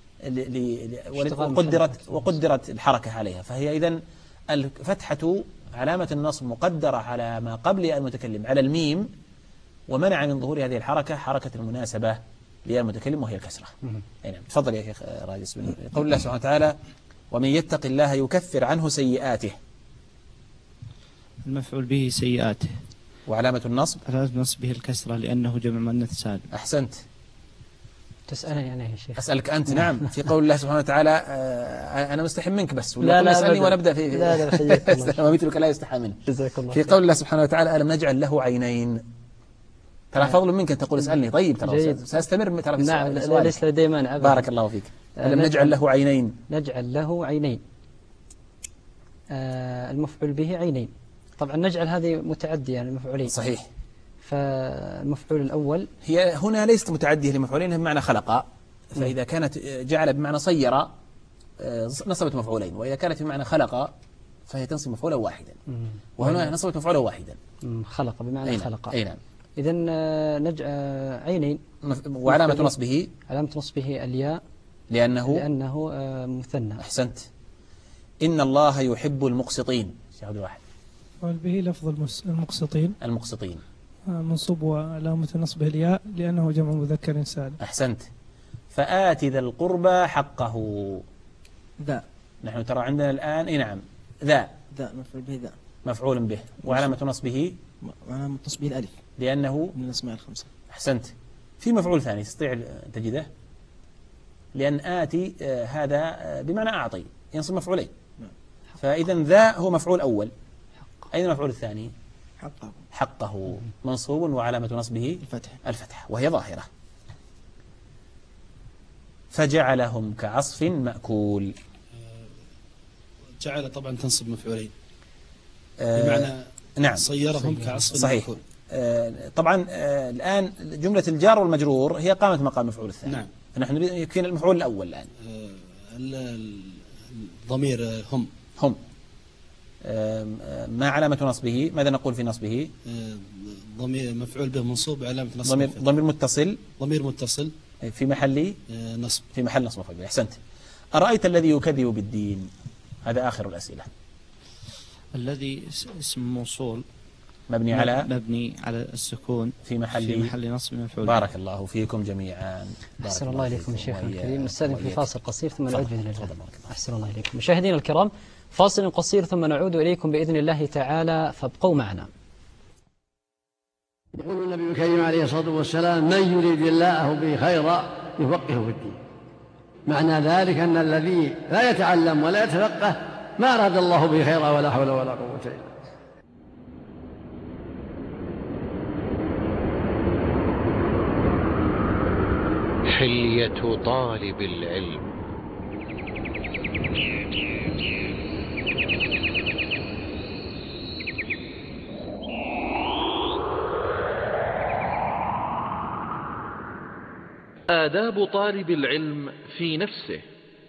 وقدرت وقدرت الحركة عليها. فهي إذن الفتحة علامة النصب مقدرة على ما قبل المتكلم على الميم ومنع من ظهور هذه الحركة حركة المناسبة للمتكلم وهي الكسرة. نعم. تفضل يا شيخ راجس. قول الله سبحانه وتعالى ومن يتق الله يكفر عنه سيئاته. المفعول به سيئاته وعلامة النصب علامة نصبه الكسرة لأنه جمع مؤنث سالم. أحسنت. تسألني يعني يا شيخ. أسألك أنت. نعم. في قول الله سبحانه وتعالى آه أنا مستحي منك بس ولا لا اسألني ونبدأ في لا لا حياك الله. ما مثلك لا يستحى منه. جزاك الله. في قول الله سبحانه وتعالى ألم نجعل له عينين. ترى فضل منك أن تقول اسألني. طيب ترى سأستمر ترى في نعم ليس لدي مانع. بارك الله فيك. ألم نجعل له عينين. نجعل له عينين. آه المفعول به عينين. طبعا نجعل هذه متعدية يعني المفعولين. صحيح. فالمفعول الأول هي هنا ليست متعدية لمفعولين بمعنى خلق. فإذا كانت جعل بمعنى صير نصبت مفعولين وإذا كانت بمعنى خلق فهي تنصب مفعولا واحدا وهنا نصبت مفعولا واحدا. خلق بمعنى أين خلق. أي نعم. إذن نجع عينين وعلامة نصبه علامة نصبه الياء لأنه لأنه مثنى. أحسنت. إن الله يحب المقسطين. شاهد واحد. قال به لفظ المقسطين. المقسطين منصوب وعلامة نصبه الياء لأنه جمع مذكر سالم. أحسنت. فآت ذا القربى حقه. ذا نحن ترى عندنا الآن إيه نعم ذا ذا مفعول به ذا مفعول به وعلامة نصبه وعلامة نصبه الألف لأنه من الأسماء الخمسة. أحسنت. في مفعول ثاني تستطيع تجده لأن آتي آه هذا آه بمعنى أعطي ينصب مفعولين. فإذا ذا هو مفعول أول. أين المفعول الثاني؟ حقه. حقه منصوب وعلامة نصبه الفتح الفتح وهي ظاهرة. فجعلهم كعصف مأكول. جعل طبعا تنصب مفعولين آه بمعنى نعم صيرهم كعصف صحيح. مأكول. آه طبعا آه الآن جملة الجار والمجرور هي قامت مقام المفعول الثاني. نعم. فنحن يكفينا المفعول الأول الآن. آه الضمير هم هم آه ما علامة نصبه؟ ماذا نقول في نصبه؟ آه ضمير مفعول به منصوب علامة نصبه ضمير, ضمير متصل ضمير متصل في محل آه نصب في محل نصب مفعول. أحسنت. أرأيت الذي يكذب بالدين؟ هذا آخر الأسئلة. الذي اسم موصول مبني على مبني على السكون في محل في محل نصب مفعول. بارك الله فيكم جميعا. أحسن الله إليكم شيخنا الكريم. نستأذن في فاصل قصير ثم نعود بإذن الله. أحسن الله إليكم مشاهدينا الكرام، فاصل قصير ثم نعود إليكم بإذن الله تعالى، فابقوا معنا. يقول النبي الكريم عليه الصلاة والسلام: من يريد الله به خيرا يفقهه في الدين. معنى ذلك أن الذي لا يتعلم ولا يتفقه ما أراد الله به خيرا ولا حول ولا قوة إلا بالله. حلية طالب العلم. آداب طالب العلم في نفسه.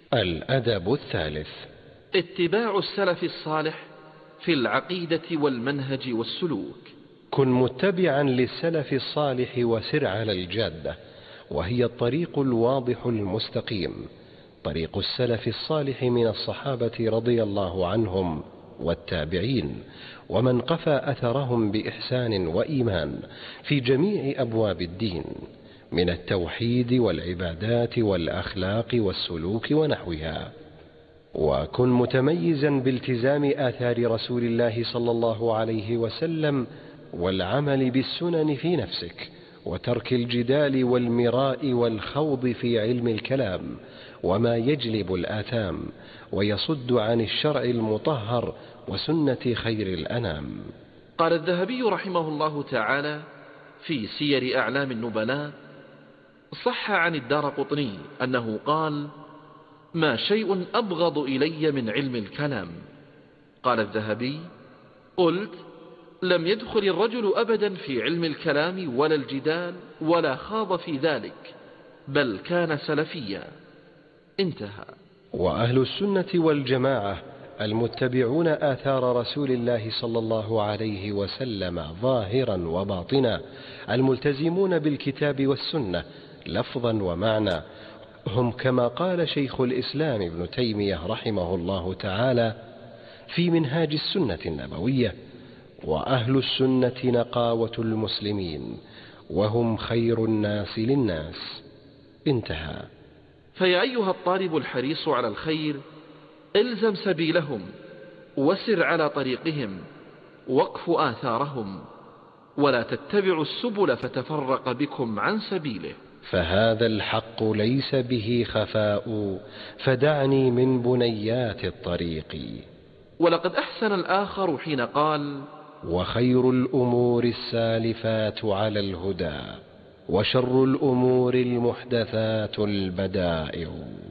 الأدب الثالث: اتباع السلف الصالح في العقيدة والمنهج والسلوك. كن متبعا للسلف الصالح وسر على الجادة، وهي الطريق الواضح المستقيم، طريق السلف الصالح من الصحابة رضي الله عنهم والتابعين ومن قفى أثرهم بإحسان وإيمان في جميع أبواب الدين من التوحيد والعبادات والأخلاق والسلوك ونحوها. وكن متميزا بالتزام آثار رسول الله صلى الله عليه وسلم والعمل بالسنن في نفسك، وترك الجدال والمراء والخوض في علم الكلام وما يجلب الآثام ويصد عن الشرع المطهر وسنة خير الأنام. قال الذهبي رحمه الله تعالى في سير أعلام النبلاء: صح عن الدارقطني أنه قال: ما شيء أبغض إلي من علم الكلام. قال الذهبي: قلت: لم يدخل الرجل أبدا في علم الكلام ولا الجدال ولا خاض في ذلك، بل كان سلفيا. انتهى. وأهل السنة والجماعة المتبعون آثار رسول الله صلى الله عليه وسلم ظاهرا وباطنا، الملتزمون بالكتاب والسنة لفظا ومعنى، هم كما قال شيخ الإسلام ابن تيمية رحمه الله تعالى في منهاج السنة النبوية: وأهل السنة نقاوة المسلمين وهم خير الناس للناس. انتهى. فيا أيها الطالب الحريص على الخير، الزم سبيلهم وسر على طريقهم واقف آثارهم، ولا تتبعوا السبل فتفرق بكم عن سبيله، فهذا الحق ليس به خفاء، فدعني من بنيات الطريق. ولقد أحسن الآخر حين قال: وخير الأمور السالفات على الهدى، وشر الأمور المحدثات البدائع.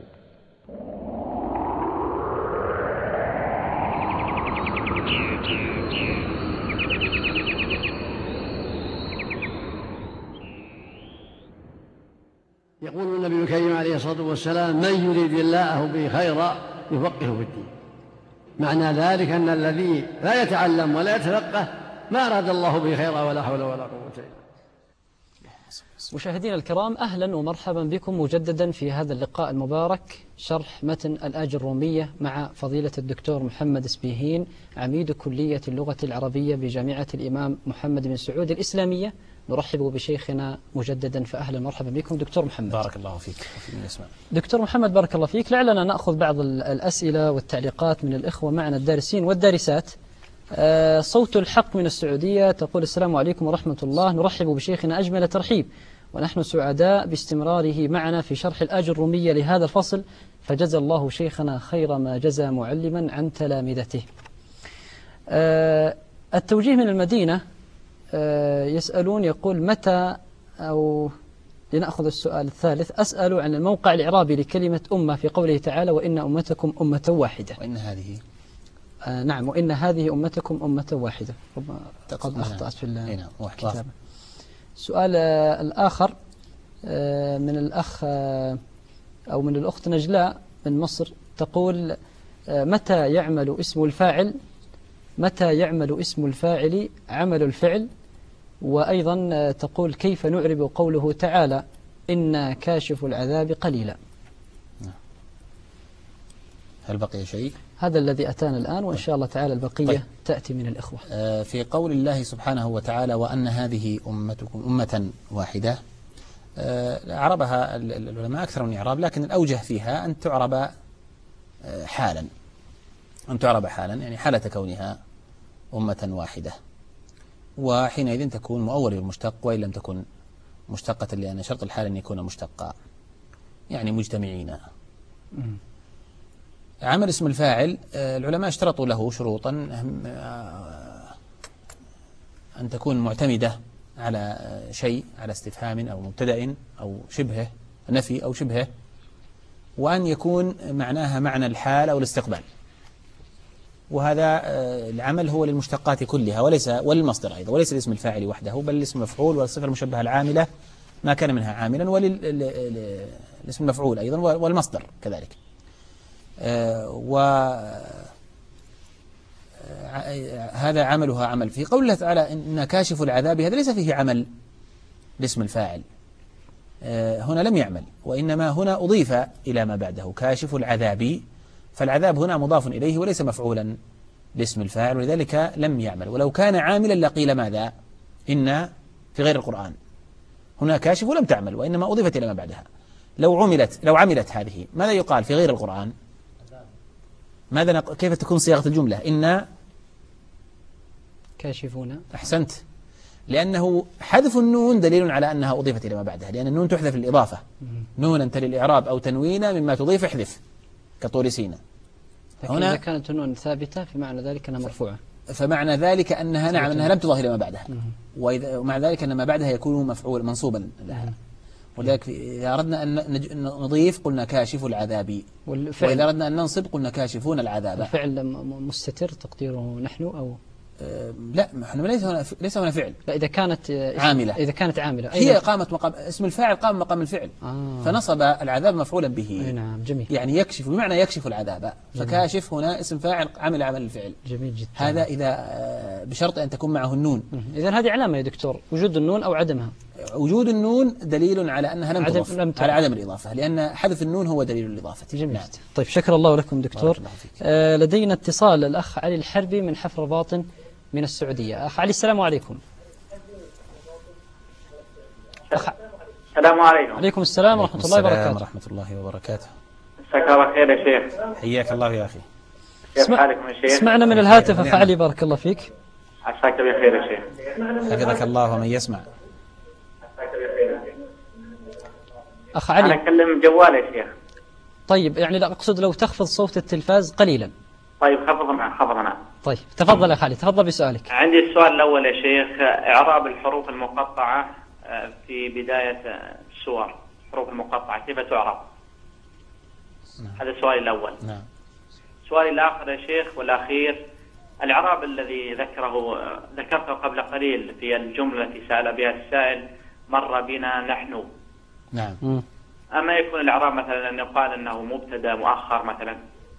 يقول النبي الكريم عليه الصلاة والسلام: من يريد الله به خيرا يفقهه في الدين. معنى ذلك أن الذي لا يتعلم ولا يتفقه ما أراد الله به خيرا ولا حول ولا قوة إلا بالله. مشاهدينا الكرام، أهلا ومرحبا بكم مجددا في هذا اللقاء المبارك، شرح متن الآج الرومية مع فضيلة الدكتور محمد سبيهين، عميد كلية اللغة العربية بجامعة الإمام محمد بن سعود الإسلامية. نرحب بشيخنا مجددا، فأهلا ومرحبا بكم دكتور محمد. بارك الله فيك وفي النسمة. دكتور محمد بارك الله فيك، لعلنا نأخذ بعض الأسئلة والتعليقات من الإخوة معنا الدارسين والدارسات. آه صوت الحق من السعودية تقول: السلام عليكم ورحمة الله، نرحب بشيخنا أجمل ترحيب، ونحن سعداء باستمراره معنا في شرح الآج الرومية لهذا الفصل، فجزى الله شيخنا خير ما جزى معلما عن تلامذته. آه التوجيه من المدينة آه يسألون، يقول: متى، أو لنأخذ السؤال الثالث، أسأل عن الموقع الإعرابي لكلمة أمة في قوله تعالى: وإن أمتكم أمة واحدة. وإن هذه آه نعم، وإن هذه أمتكم أمة واحدة. قد أخطأت في الكتابة. السؤال آه الآخر آه من الأخ آه أو من الأخت نجلاء من مصر، تقول: آه متى يعمل اسم الفاعل متى يعمل اسم الفاعل عمل الفعل؟ وأيضا آه تقول: كيف نعرب قوله تعالى: إنا كاشف العذاب قليلا؟ هل بقي شيء؟ هذا الذي أتانا الآن، وإن شاء الله تعالى البقية طيب. تأتي من الإخوة. في قول الله سبحانه وتعالى وأن هذه أمتكم أمة واحدة، أعربها العلماء أكثر من إعراب، لكن الأوجه فيها أن تعرب حالا، أن تعرب حالا يعني حالة كونها أمة واحدة، وحينئذ تكون مؤول المشتق، وإن لم تكن مشتقة لأن شرط الحال أن يكون مشتقا، يعني مجتمعين. عمل اسم الفاعل العلماء اشترطوا له شروطا أن تكون معتمدة على شيء، على استفهام أو مبتدأ أو شبهه، نفي أو شبهه، وأن يكون معناها معنى الحال أو الاستقبال. وهذا العمل هو للمشتقات كلها وليس وللمصدر أيضا، وليس لاسم الفاعل وحده، بل الاسم مفعول والصفة المشبهة العاملة ما كان منها عاملا، وللاسم المفعول أيضا والمصدر كذلك. وهذا عملها عمل. في قول الله تعالى إن كاشف العذاب، هذا ليس فيه عمل لاسم الفاعل، هنا لم يعمل، وإنما هنا أضيف إلى ما بعده كاشف العذاب، فالعذاب هنا مضاف إليه وليس مفعولا لاسم الفاعل، ولذلك لم يعمل. ولو كان عاملا لقيل ماذا؟ إن في غير القرآن هنا كاشف ولم تعمل، وإنما أضيفت إلى ما بعدها. لو عملت لو عملت هذه ماذا يقال في غير القرآن؟ ماذا نق... كيف تكون صياغة الجملة؟ إن كاشفون. أحسنت، لأنه حذف النون دليل على أنها أضيفت إلى ما بعدها، لأن النون تحذف الإضافة. نون أنت للإعراب أو تنوين مما تضيف احذف كطول سينا. هنا إذا كانت النون ثابتة فمعنى ذلك أنها مرفوعة، فمعنى ذلك أنها نعم أنها لم تضاف إلى ما بعدها، وإذا ومع ذلك أن ما بعدها يكون مفعول منصوبا لها. ولذلك إذا أردنا أن نضيف قلنا كاشف العذاب، وإذا أردنا أن ننصب قلنا كاشفون العذاب. الفعل مستتر تقديره نحن أو أه لا، احنا ليس هنا ليس هنا فعل. لا، إذا كانت عاملة، إذا كانت عاملة هي قامت مقام اسم الفاعل، قام مقام الفعل. آه. فنصب العذاب مفعولا به. نعم جميل. يعني يكشف بمعنى يكشف العذاب، فكاشف هنا اسم فاعل عمل عمل الفعل. جميل جدا. هذا إذا بشرط أن تكون معه النون. إذا هذه علامة يا دكتور، وجود النون أو عدمها. وجود النون دليل على أنها لم تضاف، لم على عدم الإضافة، لأن حذف النون هو دليل الإضافة. جميل. نعم. طيب شكر الله لكم دكتور. آه لدينا اتصال الأخ علي الحربي من حفر باطن من السعودية. أخ علي السلام عليكم. أخ... السلام عليكم. عليكم السلام ورحمة الله وبركاته. ورحمة الله وبركاته. مساك الله خير يا شيخ. حياك الله يا أخي. كيف اسمع... حالكم يا شيخ؟ اسمعنا من الهاتف أخ علي، بارك الله فيك. عساك بخير يا شيخ. حفظك الله ومن يسمع. أخ علي، أنا أكلم جوال يا شيخ. طيب يعني لا أقصد لو تخفض صوت التلفاز قليلا. طيب خفضنا خفضنا. طيب تفضل يا خالد، تفضل بسؤالك. عندي السؤال الأول يا شيخ، إعراب الحروف المقطعة في بداية السور، الحروف المقطعة كيف تعرب؟ نعم. هذا السؤال الأول. نعم. سؤالي الآخر يا شيخ والأخير، الإعراب الذي ذكره ذكرته قبل قليل في الجملة التي سأل بها السائل مر بنا نحن. نعم. أما يكون الإعراب مثلا أن يقال أنه مبتدأ مؤخر مثلا؟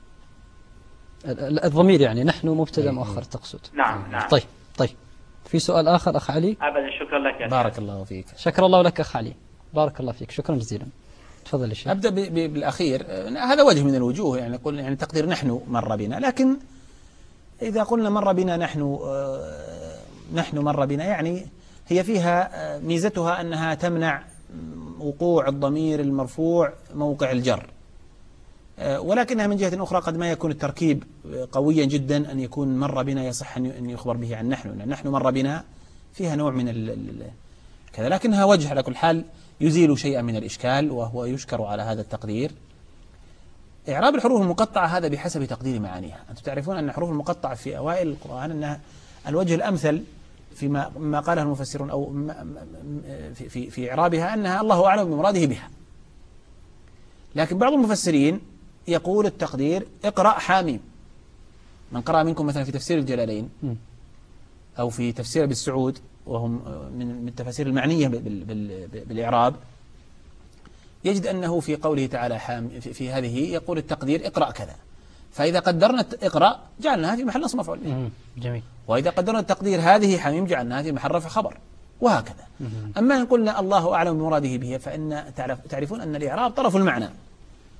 الضمير يعني نحن مبتدأ مؤخر تقصد؟ نعم نعم. طيب طيب، في سؤال آخر أخ علي؟ أبدا، شكرا لك يا شيخ. بارك الله فيك. شكر الله لك أخ علي، بارك الله فيك، شكرا جزيلا. تفضل يا شيخ. أبدأ بالأخير، هذا وجه من الوجوه، يعني قلنا يعني تقدير نحن مر بنا، لكن إذا قلنا مر بنا نحن نحن مر بنا يعني هي فيها ميزتها أنها تمنع وقوع الضمير المرفوع موقع الجر، ولكنها من جهة أخرى قد ما يكون التركيب قويا جدا، أن يكون مر بنا يصح أن يخبر به عن نحن، لأن نحن مر بنا فيها نوع من كذا، لكنها وجه على كل حال يزيل شيئا من الإشكال، وهو يشكر على هذا التقدير. إعراب الحروف المقطعة هذا بحسب تقدير معانيها. أنتم تعرفون أن الحروف المقطعة في أوائل القرآن أنها الوجه الأمثل فيما ما قاله المفسرون أو في في في إعرابها أنها الله أعلم بمراده بها، لكن بعض المفسرين يقول التقدير اقرأ حاميم. من قرأ منكم مثلا في تفسير الجلالين أو في تفسير بالسعود، وهم من التفاسير المعنية بالإعراب، يجد أنه في قوله تعالى حام في هذه يقول التقدير اقرأ كذا، فإذا قدرنا اقرأ جعلناها في محل نصب مفعول به. جميل. وإذا قدرنا التقدير هذه حميم جعلناها في محل رفع خبر، وهكذا. أما إن قلنا الله أعلم بمراده به، فإن تعرفون أن الإعراب طرف المعنى،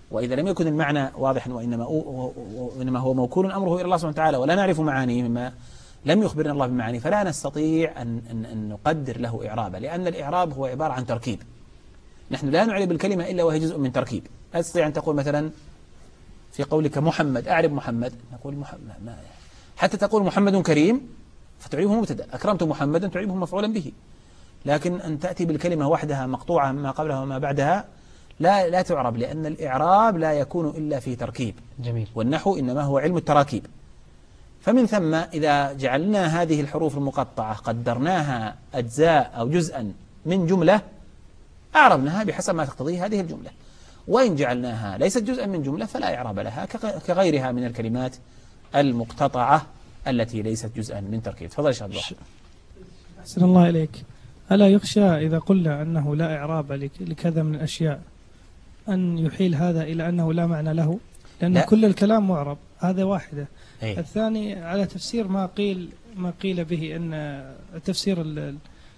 وإذا لم يكن المعنى واضحا وإنما, وإنما هو موكول أمره إلى الله سبحانه وتعالى ولا نعرف معانيه مما لم يخبرنا الله بمعانيه، فلا نستطيع أن, أن, أن نقدر له إعرابا، لأن الإعراب هو عبارة عن تركيب. نحن لا نعرب الكلمة إلا وهي جزء من تركيب. لا تستطيع أن تقول مثلا في قولك محمد أعرب محمد، نقول محمد ما حتى تقول محمد كريم فتعربه مبتدأ، أكرمت محمدا تعربه مفعولا به، لكن أن تأتي بالكلمة وحدها مقطوعة ما قبلها وما بعدها لا لا تعرب، لأن الإعراب لا يكون إلا في تركيب. جميل. والنحو إنما هو علم التراكيب. فمن ثم إذا جعلنا هذه الحروف المقطعة قدرناها أجزاء أو جزءا من جملة أعربناها بحسب ما تقتضيه هذه الجملة، وإن جعلناها ليست جزءا من جملة فلا إعراب لها كغيرها من الكلمات المقتطعة التي ليست جزءا من تركيب. تفضل يا شيخ عبد الله. أحسن الله إليك. ألا يخشى إذا قلنا أنه لا إعراب لكذا من الأشياء أن يحيل هذا إلى أنه لا معنى له، لأن لا. كل الكلام معرب، هذا واحدة. أي. الثاني على تفسير ما قيل ما قيل به أن التفسير ال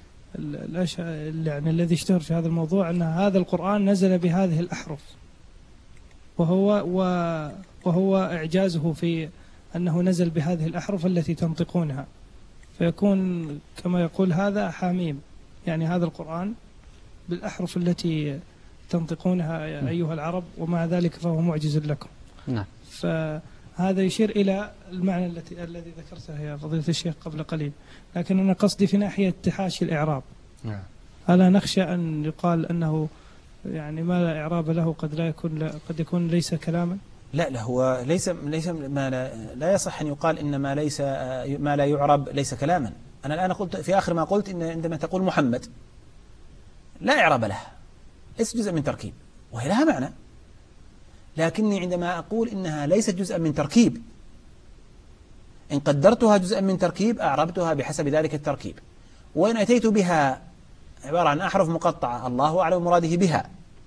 يعني الذي اشتهر في هذا الموضوع أن هذا القرآن نزل بهذه الأحرف، وهو وهو إعجازه في أنه نزل بهذه الأحرف التي تنطقونها، فيكون كما يقول هذا حاميم، يعني هذا القرآن بالأحرف التي تنطقونها أيها العرب، ومع ذلك فهو معجز لكم. نعم. فهذا يشير إلى المعنى التي الذي ذكرته يا فضيلة الشيخ قبل قليل، لكن أنا قصدي في ناحية تحاشي الإعراب. نعم. ألا نخشى أن يقال أنه يعني ما لا إعراب له قد لا يكون لا قد يكون ليس كلاما؟ لا لا هو ليس ليس ما لا, لا يصح أن يقال إن ما ليس ما لا يعرب ليس كلاما. أنا الآن قلت في آخر ما قلت إن عندما تقول محمد لا إعراب لها، ليس جزء من تركيب وهي لها معنى، لكني عندما أقول إنها ليست جزءا من تركيب إن قدرتها جزءا من تركيب أعربتها بحسب ذلك التركيب، وإن أتيت بها عبارة عن أحرف مقطعة الله أعلم مراده بها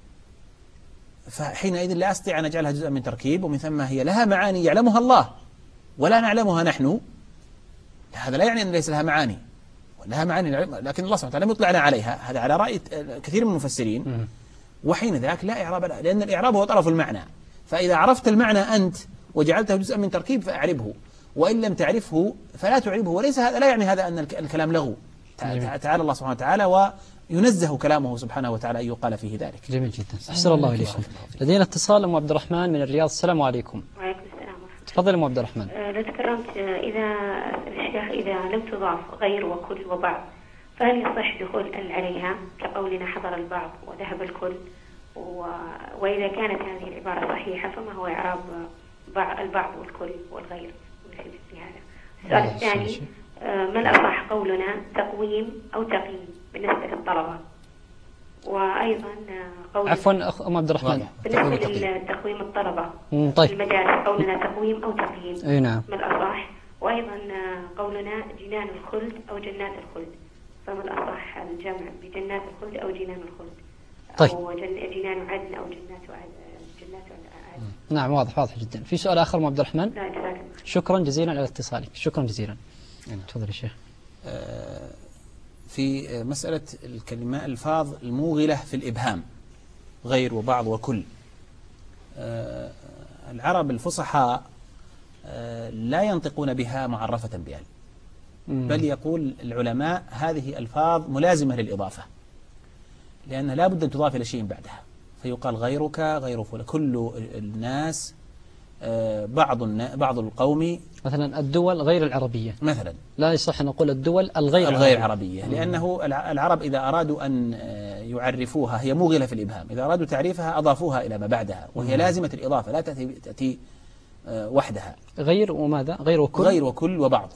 فحينئذ لا أستطيع أن أجعلها جزءا من تركيب، ومن ثم هي لها معاني يعلمها الله ولا نعلمها نحن. هذا لا يعني أن ليس لها معاني، ولها معاني لكن الله سبحانه وتعالى لم يطلعنا عليها، هذا على رأي كثير من المفسرين. وحين ذاك لا إعراب لها، لأن الإعراب هو طرف المعنى، فإذا عرفت المعنى أنت وجعلته جزءا من تركيب فأعربه، وإن لم تعرفه فلا تعربه. وليس هذا لا يعني هذا أن الكلام لغو، تعالى الله سبحانه وتعالى وينزه كلامه سبحانه وتعالى أن يقال فيه ذلك. جميل جدا. أحسن الله إليكم. لدينا اتصال أم عبد الرحمن من الرياض. السلام عليكم. وعليكم السلام. تفضل أم عبد الرحمن. أه لو تكرمت إذا الشيخ إذا لم تضاف غير وكل وبعض فهل يصح دخول ال عليها كقولنا حضر البعض وذهب الكل؟ و... وإذا كانت هذه العبارة صحيحة فما هو إعراب البعض والكل والغير مثل هذا؟ السؤال الثاني ما الأصح قولنا تقويم أو تقييم بالنسبة للطلبة؟ وأيضا قول عفوا أم عبد الرحمن بالنسبة لتقويم الطلبة طيب. في المدارس قولنا تقويم أو تقييم أي نعم. ما الأصح؟ وأيضا قولنا جنان الخلد أو جنات الخلد، فما الأصح الجمع بجنات الخلد أو جنان الخلد؟ طيب. أو جنان عدن أو جنات عدن جنات عدن. نعم واضح واضح جدا. في سؤال آخر أم عبد الرحمن؟ لا جزاك. شكرا جزيلا على اتصالك. شكرا جزيلا. تفضل يا شيخ. في مسألة الكلمات الفاظ الموغلة في الإبهام غير وبعض وكل، العرب الفصحاء لا ينطقون بها معرفة بأل، بل يقول العلماء هذه ألفاظ ملازمة للإضافة، لأن لا بد أن تضاف إلى شيء بعدها، فيقال غيرك غير فلان، كل الناس، بعض بعض القوم، مثلا الدول غير العربية مثلا لا يصح أن نقول الدول الغير الغير عربية، لأنه العرب إذا أرادوا أن يعرفوها هي موغلة في الإبهام، إذا أرادوا تعريفها أضافوها إلى ما بعدها وهي لازمة الإضافة لا تأتي تأتي وحدها. غير وماذا؟ غير وكل غير وكل وبعض.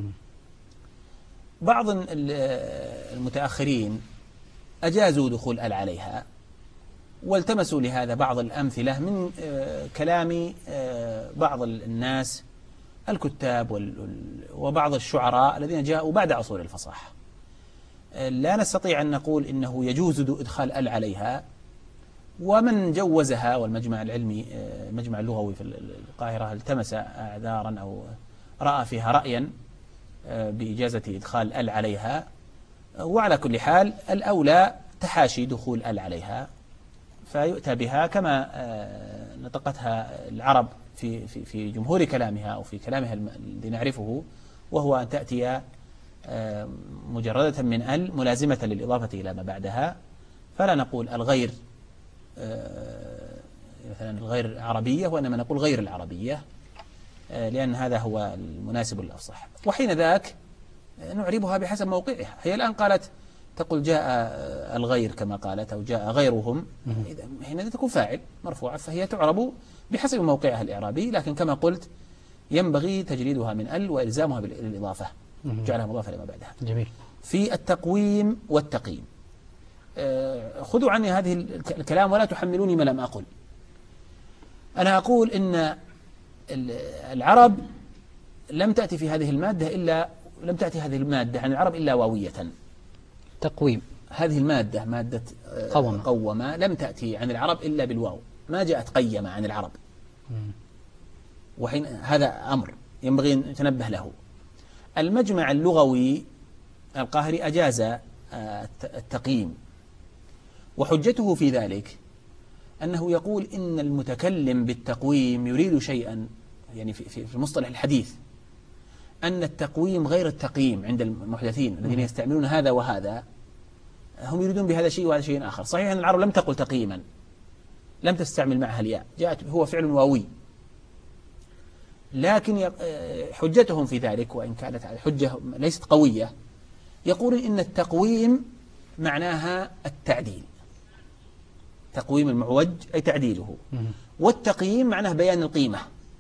بعض المتأخرين أجازوا دخول ال عليها، والتمسوا لهذا بعض الأمثلة من كلام بعض الناس الكتاب وبعض الشعراء الذين جاءوا بعد عصور الفصاحة. لا نستطيع أن نقول إنه يجوز إدخال ال عليها، ومن جوزها والمجمع العلمي المجمع اللغوي في القاهرة التمس أعذارا أو رأى فيها رأيا بإجازة إدخال ال عليها. وعلى كل حال الأولى تحاشي دخول ال عليها، فيؤتى بها كما نطقتها العرب في في في جمهور كلامها أو في كلامها الذي نعرفه، وهو أن تأتي مجردة من ال ملازمة للإضافة إلى ما بعدها، فلا نقول الغير مثلا الغير عربية، وإنما نقول غير العربية، لأن هذا هو المناسب الأفصح. وحين ذاك نعربها بحسب موقعها. هي الآن قالت تقول جاء الغير كما قالت، أو جاء غيرهم، حين تكون فاعل مرفوعة، فهي تعرب بحسب موقعها الإعرابي، لكن كما قلت ينبغي تجريدها من ال وإلزامها بالإضافة، جعلها مضافة لما بعدها. جميل. في التقويم والتقييم، خذوا عني هذه الكلام ولا تحملوني ما لم أقل. أنا أقول إن العرب لم تأتي في هذه المادة إلا لم تأتي هذه المادة عن العرب إلا واوية. تقويم هذه المادة مادة قومة, قومة لم تأتي عن العرب إلا بالواو، ما جاءت قيمة عن العرب. وحين هذا أمر ينبغي أن نتنبه له. المجمع اللغوي القاهري أجاز التقييم، وحجته في ذلك أنه يقول إن المتكلم بالتقويم يريد شيئا، يعني في في المصطلح الحديث، أن التقويم غير التقييم عند المحدثين الذين يستعملون هذا وهذا، هم يريدون بهذا شيء وهذا شيء آخر. صحيح أن العرب لم تقل تقييما، لم تستعمل معها الياء، جاءت هو فعل واوي، لكن حجتهم في ذلك وإن كانت حجة ليست قوية، يقول إن التقويم معناها التعديل، تقويم المعوج أي تعديله، والتقييم معناه بيان القيمة،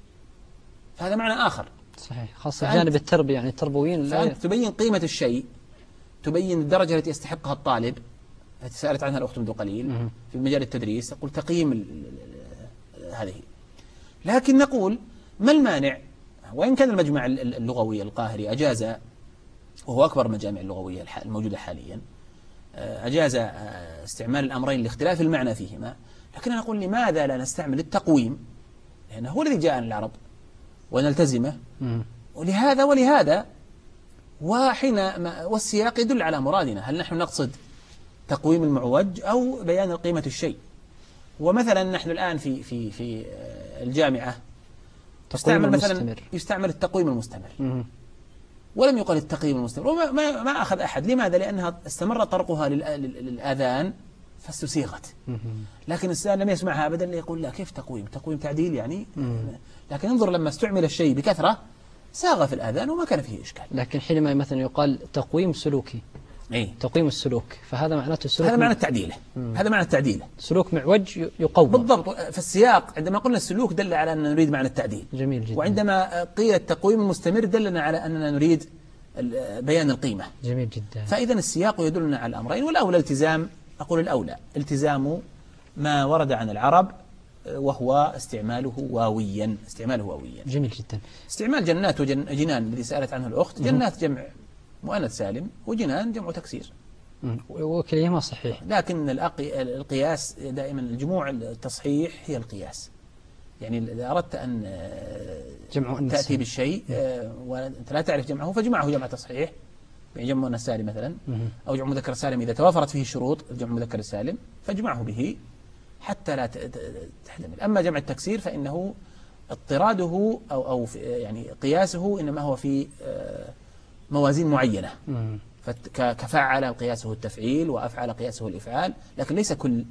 فهذا معنى آخر. صحيح، خاصة جانب التربية، يعني التربويين فأنت تبين قيمة الشيء، تبين الدرجة التي يستحقها الطالب التي سألت عنها الأخت منذ قليل في مجال التدريس، تقول تقييم هذه. لكن نقول ما المانع، وإن كان المجمع اللغوي القاهري أجاز، وهو أكبر المجامع اللغوية الموجودة حاليا، أجاز استعمال الأمرين لاختلاف المعنى فيهما، لكن أنا أقول لماذا لا نستعمل التقويم، لأنه هو الذي جاء عن العرب ونلتزمه، ولهذا ولهذا وحين والسياق يدل على مرادنا، هل نحن نقصد تقويم المعوج أو بيان القيمة الشيء. ومثلا نحن الآن في في في الجامعة يستعمل مثلا يستعمل التقويم المستمر، ولم يقل التقييم المستمر، وما ما, ما أخذ أحد. لماذا؟ لأنها استمر طرقها للآذان فاستسيغت، لكن الإنسان لم يسمعها أبدا يقول لا كيف تقويم، تقويم تعديل يعني. لكن انظر لما استعمل الشيء بكثرة ساغ في الآذان وما كان فيه إشكال. لكن حينما مثلا يقال تقويم سلوكي، أي تقويم السلوك، فهذا معناته السلوك، هذا معنى التعديله، هذا معنى التعديله، سلوك معوج يقوم بالضبط. في السياق عندما قلنا السلوك دل على أننا نريد معنى التعديل. جميل جدا. وعندما قيل التقويم المستمر دلنا على أننا نريد بيان القيمة. جميل جدا. فإذا السياق يدلنا على الأمرين، والأولى التزام، أقول الأولى التزام ما ورد عن العرب، وهو استعماله واويا، استعماله واويا. جميل جدا. استعمال جنات وجنان الذي سألت عنه الأخت، جنات جمع مؤنث سالم، وجنان جمع تكسير، وكليهما صحيح. لكن القياس دائما الجموع التصحيح هي القياس، يعني إذا أردت أن جمع تأتي بالشيء وأنت لا تعرف جمعه فجمعه جمع تصحيح، يعني جمع مؤنث سالم مثلا، أو جمع مذكر سالم إذا توافرت فيه الشروط الجمع المذكر السالم فاجمعه به حتى لا تحتمل. أما جمع التكسير فإنه اضطراده أو أو يعني قياسه إنما هو في موازين معينة، فكفعل قياسه التفعيل، وأفعل قياسه الإفعال، لكن ليس كل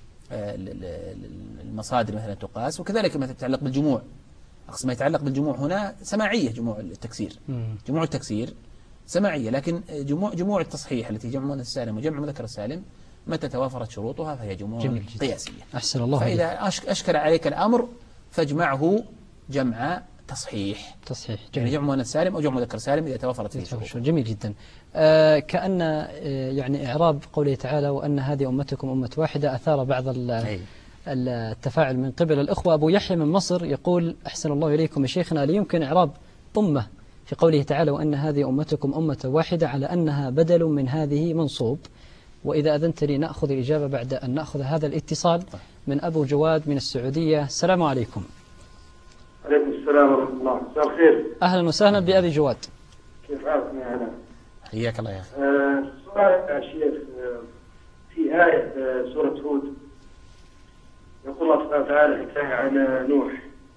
المصادر مثلا تقاس. وكذلك ما يتعلق بالجموع، أقصد ما يتعلق بالجموع هنا سماعية، جموع التكسير، جموع التكسير سماعية، لكن جموع جموع التصحيح التي جمع مؤنث سالم وجمع مذكر سالم متى توافرت شروطها فهي جموع قياسية. أحسن الله. فإذا أشكل عليك الأمر فاجمعه جمع تصحيح. تصحيح. جميل. يعني جمع مؤنث سالم أو جمع مذكر سالم إذا توافرت فيه شروط. جميل جدا. آه كأن آه يعني إعراب قوله تعالى وأن هذه أمتكم أمة واحدة أثار بعض التفاعل من قبل الأخوة. أبو يحيى من مصر يقول أحسن الله إليكم يا شيخنا، هل يمكن إعراب طمة في قوله تعالى وأن هذه أمتكم أمة واحدة على أنها بدل من هذه منصوب؟ وإذا أذنت لي نأخذ الإجابة بعد أن نأخذ هذا الاتصال من أبو جواد من السعودية. السلام عليكم. عليكم السلام ورحمة الله. مساء الخير. أهلا وسهلا بأبي جواد. كيف حالكم يا هلا؟ حياك الله يا أخي. سؤال يا شيخ، في آية سورة هود يقول الله سبحانه وتعالى حكاية عن نوح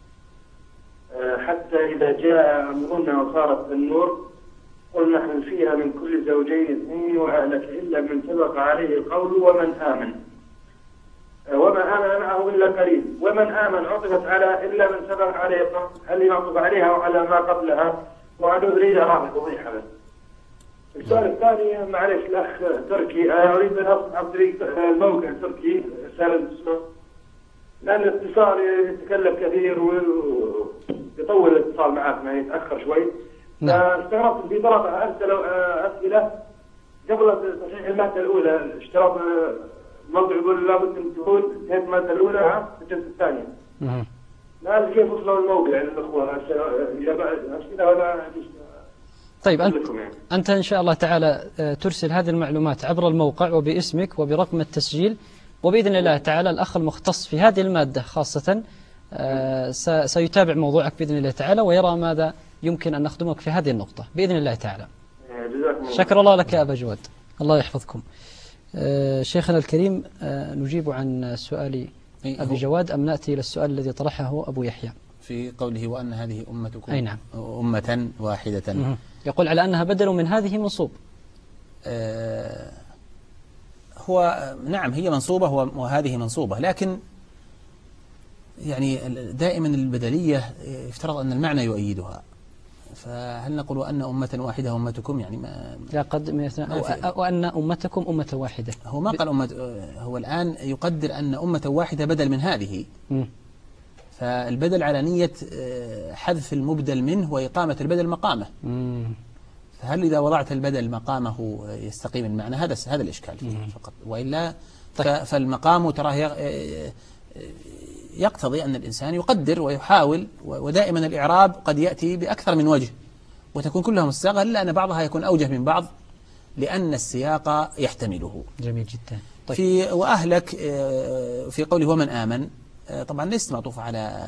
حتى إذا جاء أمرنا وصارت النور قل نحن فيها من كل زوجين اثنين وأهلك إلا من سبق عليه القول ومن آمن وما آمن معه إلا قليل. ومن آمن عطفت على إلا من سبق عليه القول، هل يعطف عليها وعلى ما قبلها وعن أريد راح توضيحها بس. السؤال الثاني معلش الأخ تركي، أريد أن أصل عن طريق الموقع تركي رسالة السؤال، لأن الاتصال يتكلم كثير ويطول الاتصال معك ما يتأخر شوي. فاستغربت في طلبة أرسلوا أسئلة قبل تصحيح المادة الأولى، اشتراط الموضوع يقول لابد أن تكون انتهت المادة الأولى في الجزء الثاني. لا كيف وصلوا الموقع الأخوة أسئلة ولا طيب أنت, أنت إن شاء الله تعالى ترسل هذه المعلومات عبر الموقع وباسمك وبرقم التسجيل، وبإذن الله تعالى الأخ المختص في هذه المادة خاصة سيتابع موضوعك بإذن الله تعالى ويرى ماذا يمكن أن نخدمك في هذه النقطة بإذن الله تعالى. شكر الله لك يا أبا جواد، الله يحفظكم. شيخنا الكريم، نجيب عن سؤال أبي جواد أم نأتي إلى السؤال الذي طرحه أبو يحيى في قوله وأن هذه أمتكم أي نعم. أمة واحدة؟ مه. يقول على أنها بدل من هذه منصوب. آه هو نعم هي منصوبة وهذه منصوبة، لكن يعني دائما البدلية يفترض أن المعنى يؤيدها، فهل نقول وأن أمة واحدة أمتكم يعني ما لا قد وأن أمتكم أمة واحدة؟ هو ما قال أمة، هو الآن يقدر أن أمة واحدة بدل من هذه. م. فالبدل على نية حذف المبدل منه وإقامة البدل مقامه. م. فهل إذا وضعت البدل مقامه يستقيم المعنى؟ هذا هذا الإشكال فيه م. فقط، وإلا طيب. فالمقام تراه يقتضي أن الإنسان يقدر ويحاول، ودائما الإعراب قد يأتي بأكثر من وجه وتكون كلها مستغل، إلا أن بعضها يكون أوجه من بعض لأن السياق يحتمله. جميل جدا. طيب. في وأهلك في قوله ومن آمن طبعا ليست معطوفة على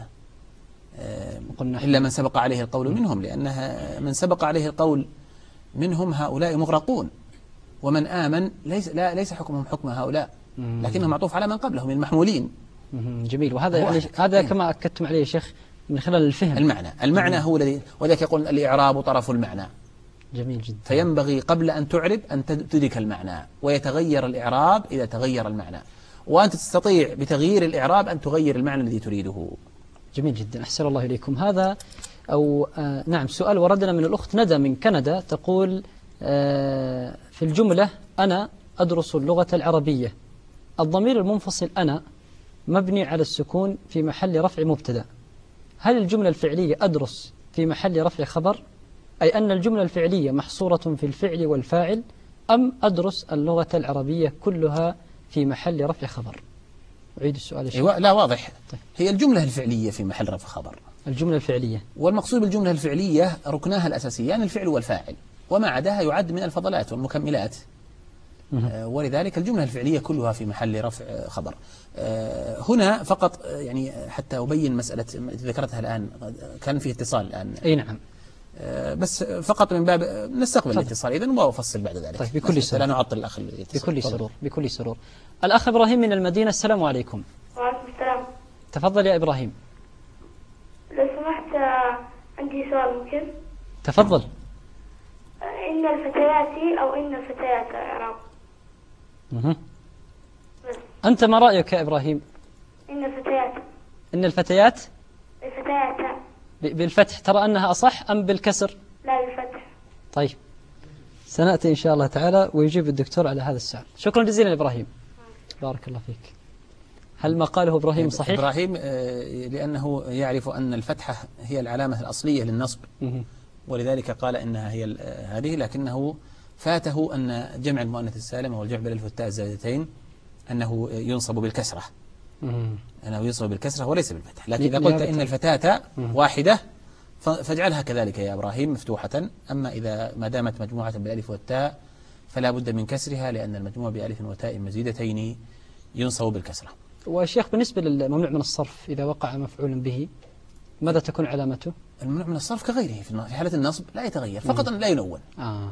إلا من سبق عليه القول منهم، لأنها من سبق عليه القول منهم هؤلاء مغرقون، ومن آمن ليس لا ليس حكمهم حكم هؤلاء لكنه معطوف على من قبلهم من المحمولين. جميل. وهذا يعني هذا كما أكدتم عليه يا شيخ من خلال الفهم المعنى المعنى جميل. هو الذي ولذلك يقول الإعراب طرف المعنى. جميل جدا. فينبغي قبل أن تعرب أن تدرك المعنى، ويتغير الإعراب إذا تغير المعنى، وأنت تستطيع بتغيير الإعراب أن تغير المعنى الذي تريده. جميل جدا، أحسن الله إليكم. هذا أو آه نعم سؤال وردنا من الأخت ندى من كندا، تقول آه في الجملة أنا أدرس اللغة العربية، الضمير المنفصل أنا مبني على السكون في محل رفع مبتدأ، هل الجملة الفعلية أدرس في محل رفع خبر، أي أن الجملة الفعلية محصورة في الفعل والفاعل، أم أدرس اللغة العربية كلها في محل رفع خبر؟ أعيد السؤال يا شيخ. أيوة لا واضح. طيب. هي الجملة الفعلية في محل رفع خبر، الجملة الفعلية، والمقصود بالجملة الفعلية ركناها الأساسيان يعني الفعل والفاعل، وما عداها يعد من الفضلات والمكملات. آه ولذلك الجملة الفعلية كلها في محل رفع خبر. آه هنا فقط يعني حتى أبين مسألة ذكرتها الآن، كان فيه اتصال الآن. أي نعم. آه بس فقط من باب نستقبل الاتصال إذن وأفصل بعد ذلك. طيب بكل سرور. لا نعطل الأخ بكل سرور. بكل سرور. الأخ إبراهيم من المدينة، السلام عليكم. وعليكم السلام. تفضل يا إبراهيم. لو سمحت عندي سؤال ممكن؟ تفضل. إن الفتيات أو إن الفتيات إعراب. اها. أنت ما رأيك يا إبراهيم؟ إن الفتيات. إن الفتيات؟ الفتيات. بالفتح ترى أنها أصح أم بالكسر؟ لا بالفتح. طيب سنأتي إن شاء الله تعالى ويجيب الدكتور على هذا السؤال. شكرا جزيلا إبراهيم، بارك الله فيك. هل ما قاله إبراهيم صحيح؟ إبراهيم لأنه يعرف أن الفتحة هي العلامة الأصلية للنصب، ولذلك قال إنها هي هذه، لكنه فاته أن جمع المؤنث السالم هو الجمع بالألف والتاء الزائدتين أنه ينصب بالكسرة، أنه ينصب بالكسرة وليس بالفتح. لكن إذا قلت إن الفتاة واحدة فاجعلها كذلك يا إبراهيم مفتوحة، أما إذا ما دامت مجموعة بالألف والتاء فلا بد من كسرها، لأن المجموع بألف وتاء مزيدتين ينصب بالكسرة. والشيخ بالنسبة للممنوع من الصرف إذا وقع مفعول به ماذا تكون علامته؟ الممنوع من الصرف كغيره في حالة النصب لا يتغير، فقط أن لا ينون. آه.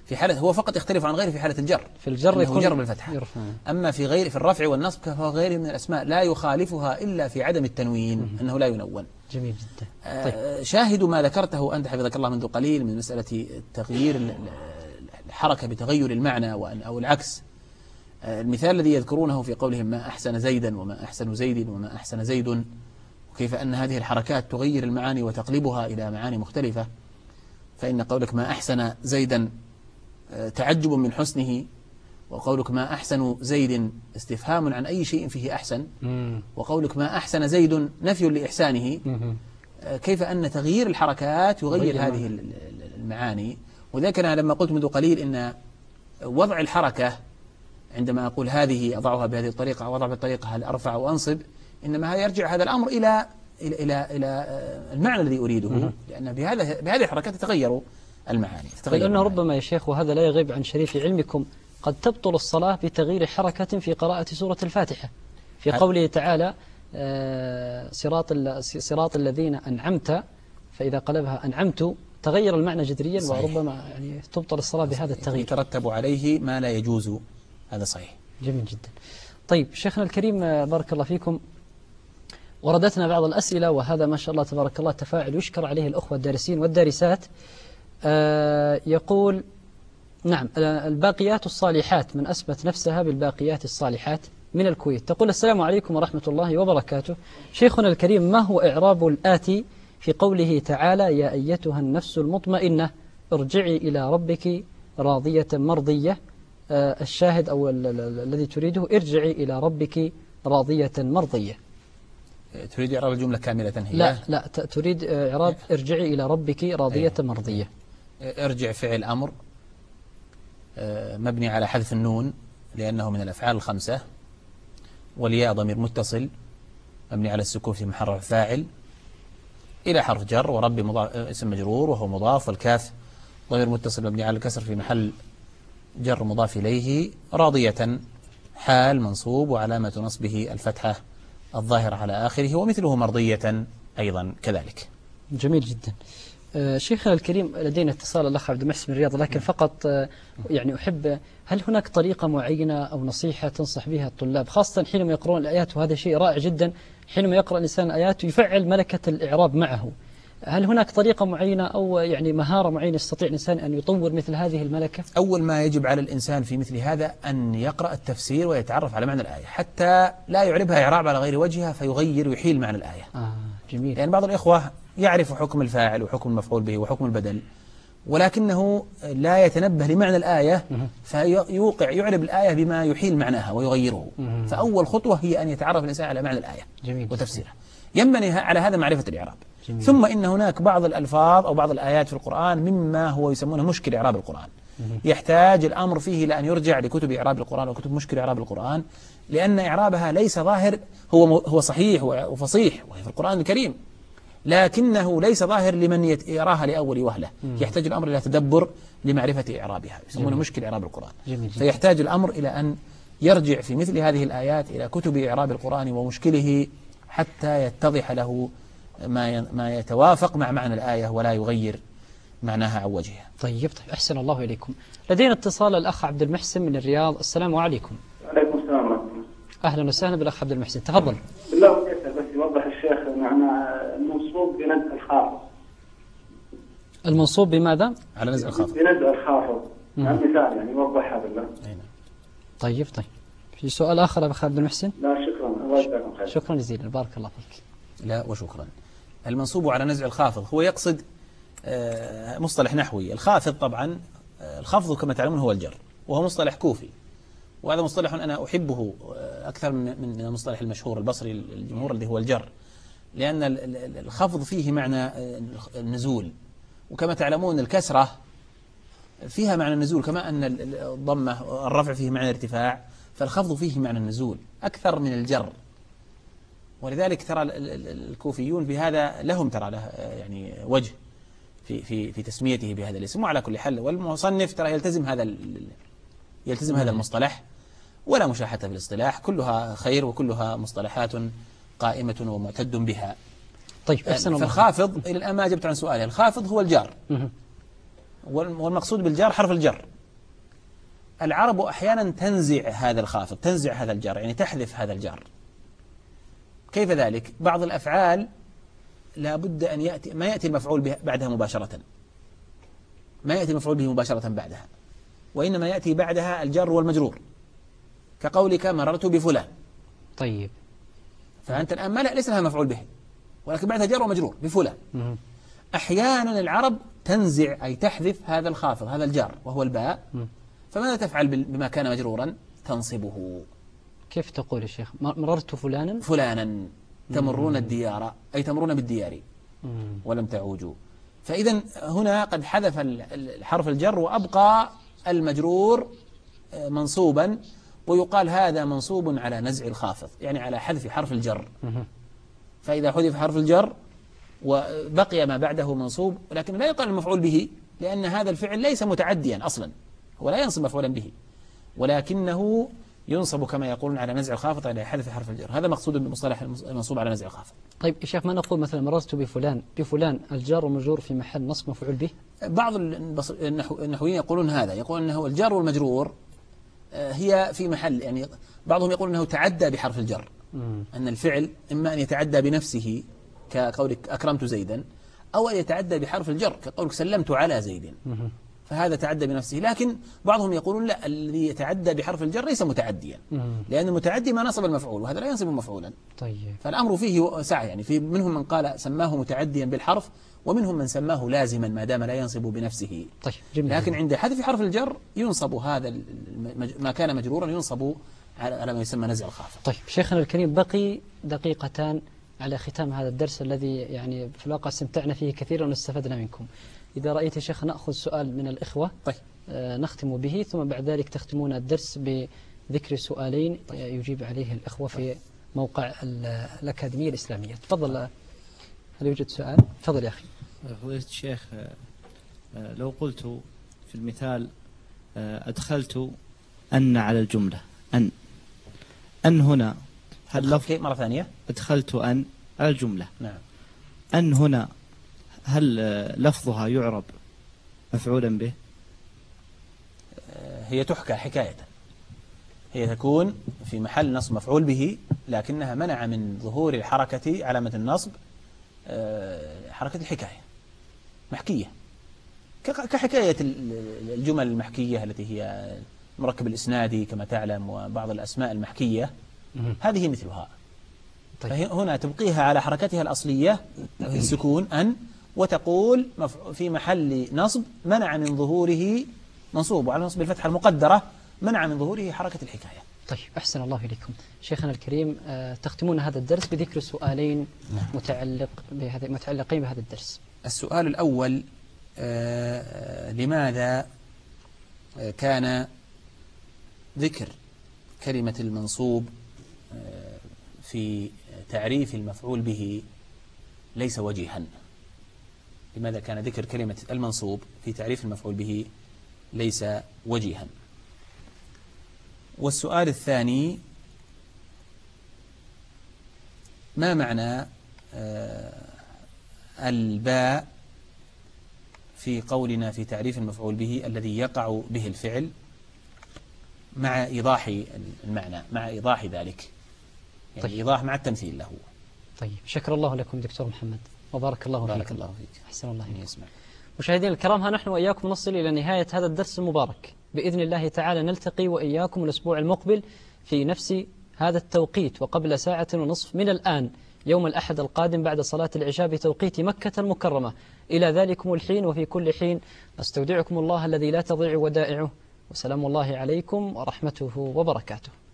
في حالة هو فقط يختلف عن غيره في حالة الجر، في الجر يكون جر بالفتحة. أما في غير في الرفع والنصب فهو غيره من الأسماء لا يخالفها إلا في عدم التنوين، مم. أنه لا ينون. جميل جدا. طيب. آه شاهدوا ما ذكرته أنت حفظك الله منذ قليل من مسألة تغيير الحركة بتغير المعنى أو العكس. آه المثال الذي يذكرونه في قولهم ما أحسن زيدا وما أحسن زيد وما أحسن زيد، وكيف أن هذه الحركات تغير المعاني وتقلبها إلى معاني مختلفة. فإن قولك ما أحسن زيدا تعجب من حسنه، وقولك ما أحسن زيد استفهام عن أي شيء فيه أحسن، وقولك ما أحسن زيد نفي لإحسانه. كيف أن تغيير الحركات يغير هذه المعاني. وذلك أنا لما قلت منذ قليل إن وضع الحركة عندما أقول هذه أضعها بهذه الطريقة أو أضع بالطريقة هل أرفع أو أنصب، إنما هذا يرجع هذا الأمر إلى إلى إلى, إلى المعنى الذي أريده، لأن بهذا بهذه الحركات تتغير المعاني. لأنه ربما يا شيخ، وهذا لا يغيب عن شريف علمكم، قد تبطل الصلاة بتغيير حركة في قراءة سورة الفاتحة في قوله تعالى صراط صراط الذين أنعمت، فإذا قلبها أنعمت تغير المعنى جذريا، وربما يعني تبطل الصلاة بهذا التغيير، يترتب عليه ما لا يجوز. هذا صحيح. جميل جدا. طيب شيخنا الكريم بارك الله فيكم، وردتنا بعض الأسئلة، وهذا ما شاء الله تبارك الله تفاعل يشكر عليه الأخوة الدارسين والدارسات. آه يقول نعم الباقيات الصالحات من أثبت نفسها بالباقيات الصالحات من الكويت، تقول السلام عليكم ورحمة الله وبركاته. شيخنا الكريم، ما هو إعراب الآتي في قوله تعالى يا أيتها النفس المطمئنة ارجعي إلى ربك راضية مرضية؟ آه الشاهد أو الذي تريده ارجعي إلى ربك راضية مرضية. تريد إعراب الجملة كاملة هي؟ لا لا تريد إعراب ارجعي إلى ربك راضية أيه. مرضية. ارجع فعل أمر مبني على حذف النون لأنه من الأفعال الخمسة، والياء ضمير متصل مبني على السكون في محل رفع فاعل، إلى حرف جر، ورب مضاف اسم مجرور وهو مضاف، والكاف ضمير متصل مبني على الكسر في محل جر مضاف إليه، راضية حال منصوب وعلامة نصبه الفتحة الظاهرة على آخره، ومثله مرضية أيضا كذلك. جميل جدا. آه شيخنا الكريم، لدينا اتصال الأخ عبد المحسن من الرياض، لكن فقط آه يعني أحب، هل هناك طريقة معينة أو نصيحة تنصح بها الطلاب، خاصة حينما يقرؤون الآيات، وهذا شيء رائع جدا، حينما يقرأ الإنسان الآيات يفعل ملكة الإعراب معه، هل هناك طريقة معينة أو يعني مهارة معينة يستطيع الإنسان أن يطور مثل هذه الملكة؟ أول ما يجب على الإنسان في مثل هذا أن يقرأ التفسير ويتعرف على معنى الآية، حتى لا يعربها إعراب على غير وجهها فيغير ويحيل معنى الآية. آه جميل. لأن يعني بعض الإخوة يعرف حكم الفاعل وحكم المفعول به وحكم البدل، ولكنه لا يتنبه لمعنى الآية فيوقع يعرب الآية بما يحيل معناها ويغيره. فأول خطوة هي أن يتعرف الإنسان على معنى الآية جميل. وتفسيرها، ينبني على هذا معرفة الإعراب. جميل. ثم إن هناك بعض الألفاظ أو بعض الآيات في القرآن مما هو يسمونه مشكل إعراب القرآن، مم. يحتاج الأمر فيه إلى أن يرجع لكتب إعراب القرآن وكتب مشكل إعراب القرآن، لأن إعرابها ليس ظاهر، هو هو صحيح وفصيح وهي في القرآن الكريم، لكنه ليس ظاهر لمن يراها لأول وهلة. مم. يحتاج الأمر إلى تدبر لمعرفة إعرابها، يسمونه مشكل إعراب القرآن. جميل. فيحتاج الأمر إلى أن يرجع في مثل هذه الآيات إلى كتب إعراب القرآن ومشكله حتى يتضح له ما ما يتوافق مع معنى الآية ولا يغير معناها عن وجهها. طيب طيب أحسن الله إليكم. لدينا اتصال الأخ عبد المحسن من الرياض، السلام عليكم. وعليكم السلام ورحمة الله. أهلا وسهلا بالأخ عبد المحسن، تفضل. بالله يسأل بس يوضح الشيخ معنى المنصوب بنزع الخافض. المنصوب بماذا؟ على نزع الخافض. بنزع الخافض. يعني مثال يعني يوضحها بالله. طيب طيب. في سؤال آخر يا أخ عبد المحسن؟ لا شكرا، الله يجزاكم خير. شكرا جزيلا، بارك الله فيك. لا وشكرا. المنصوب على نزع الخافض هو يقصد مصطلح نحوي. الخافض طبعا الخفض كما تعلمون هو الجر، وهو مصطلح كوفي، وهذا مصطلح أنا أحبه أكثر من المصطلح المشهور البصري الجمهور الذي هو الجر، لأن الخفض فيه معنى النزول، وكما تعلمون الكسرة فيها معنى النزول، كما أن الضمة الرفع فيه معنى الارتفاع، فالخفض فيه معنى النزول أكثر من الجر. ولذلك ترى الكوفيون بهذا لهم ترى له يعني وجه في في في تسميته بهذا الاسم. وعلى كل حال والمصنف ترى يلتزم هذا يلتزم هذا المصطلح، ولا مشاحة في الاصطلاح، كلها خير وكلها مصطلحات قائمة ومعتد بها. طيب أحسن الله. فالخافض إلى الآن ما أجبت عن سؤالي. الخافض هو الجار، والمقصود بالجار حرف الجر العرب أحيانا تنزع هذا الخافض، تنزع هذا الجر، يعني تحذف هذا الجر. كيف ذلك؟ بعض الأفعال لا بد أن يأتي ما يأتي المفعول به بعدها مباشرة، ما يأتي المفعول به مباشرة بعدها، وإنما يأتي بعدها الجر والمجرور، كقولك مررت بفلان. طيب، فأنت الآن ما ليس لها مفعول به، ولكن بعدها جر ومجرور بفلان. مم. أحيانا العرب تنزع أي تحذف هذا الخافض، هذا الجر وهو الباء. مم. فماذا تفعل بما كان مجرورا؟ تنصبه. كيف تقول يا شيخ؟ مررت فلانا فلانا تمرون الديار، أي تمرون بالديار مم. ولم تعوجوا. فإذا هنا قد حذف الحرف الجر وأبقى المجرور منصوبا، ويقال هذا منصوب على نزع الخافض، يعني على حذف حرف الجر. مم. فإذا حذف حرف الجر وبقي ما بعده منصوب، ولكن لا يقال المفعول به، لأن هذا الفعل ليس متعديا أصلا، هو لا ينصب مفعولا به، ولكنه ينصب كما يقولون على نزع الخافض، على حذف حرف الجر. هذا مقصود بمصطلح المنصوب على نزع الخافض. طيب يا شيخ، ما نقول مثلا مررت بفلان، بفلان الجار ومجرور في محل نصب مفعول به؟ بعض النحويين يقولون هذا، يقول أنه الجار والمجرور هي في محل، يعني بعضهم يقول أنه تعدى بحرف الجر. مم. أن الفعل إما أن يتعدى بنفسه كقولك أكرمت زيدا، أو أن يتعدى بحرف الجر كقولك سلمت على زيد. مم. فهذا تعدى بنفسه. لكن بعضهم يقولون لا، الذي يتعدى بحرف الجر ليس متعديا، مم. لأن المتعدي ما نصب المفعول، وهذا لا ينصب مفعولا. طيب، فالأمر فيه سعة، يعني في منهم من قال سماه متعديا بالحرف، ومنهم من سماه لازما ما دام لا ينصب بنفسه. طيب جميل. لكن عند حذف حرف الجر ينصب هذا ما كان مجرورا، ينصب على ما يسمى نزع الخافض. طيب شيخنا الكريم، بقي دقيقتان على ختام هذا الدرس الذي يعني في الواقع استمتعنا فيه كثيرا واستفدنا منكم. إذا رأيت يا شيخ نأخذ سؤال من الإخوة. طيب. آه نختم به، ثم بعد ذلك تختمون الدرس بذكر سؤالين يجيب عليه الإخوة في موقع الأكاديمية الإسلامية. تفضل، هل يوجد سؤال؟ تفضل يا أخي. فضيلة الشيخ، لو قلت في المثال أدخلت أن على الجملة، أن أن هنا هل لفظ مرة ثانية أدخلت أن على الجملة، نعم، أن هنا هل لفظها يعرب مفعولا به؟ هي تحكى حكاية، هي تكون في محل نصب مفعول به، لكنها منع من ظهور الحركة علامة النصب حركة الحكاية، محكية كحكاية الجمل المحكية التي هي المركب الإسنادي كما تعلم، وبعض الأسماء المحكية هذه مثلها. طيب. هنا تبقيها على حركتها الأصلية السكون أن، وتقول في محل نصب منع من ظهوره منصوب وعلى نصب الفتحة المقدرة منع من ظهوره حركة الحكاية. طيب أحسن الله إليكم. شيخنا الكريم، آه تختمون هذا الدرس بذكر سؤالين متعلق بهذا متعلقين بهذا الدرس. السؤال الأول، آه لماذا كان ذكر كلمة المنصوب آه في تعريف المفعول به ليس وجيها؟ لماذا كان ذكر كلمة المنصوب في تعريف المفعول به ليس وجيها؟ والسؤال الثاني، ما معنى الباء في قولنا في تعريف المفعول به الذي يقع به الفعل، مع إيضاح المعنى، مع إيضاح ذلك، يعني طيب. إيضاح مع التمثيل له. طيب، شكر الله لكم دكتور محمد، وبارك الله فيك. بارك الله فيك. أحسن الله إليك. يسمع. مشاهدينا الكرام، ها نحن وإياكم نصل إلى نهاية هذا الدرس المبارك. بإذن الله تعالى نلتقي وإياكم الأسبوع المقبل في نفس هذا التوقيت، وقبل ساعة ونصف من الآن، يوم الأحد القادم بعد صلاة العشاء بتوقيت مكة المكرمة. إلى ذلكم الحين وفي كل حين نستودعكم الله الذي لا تضيع ودائعه، وسلام الله عليكم ورحمته وبركاته.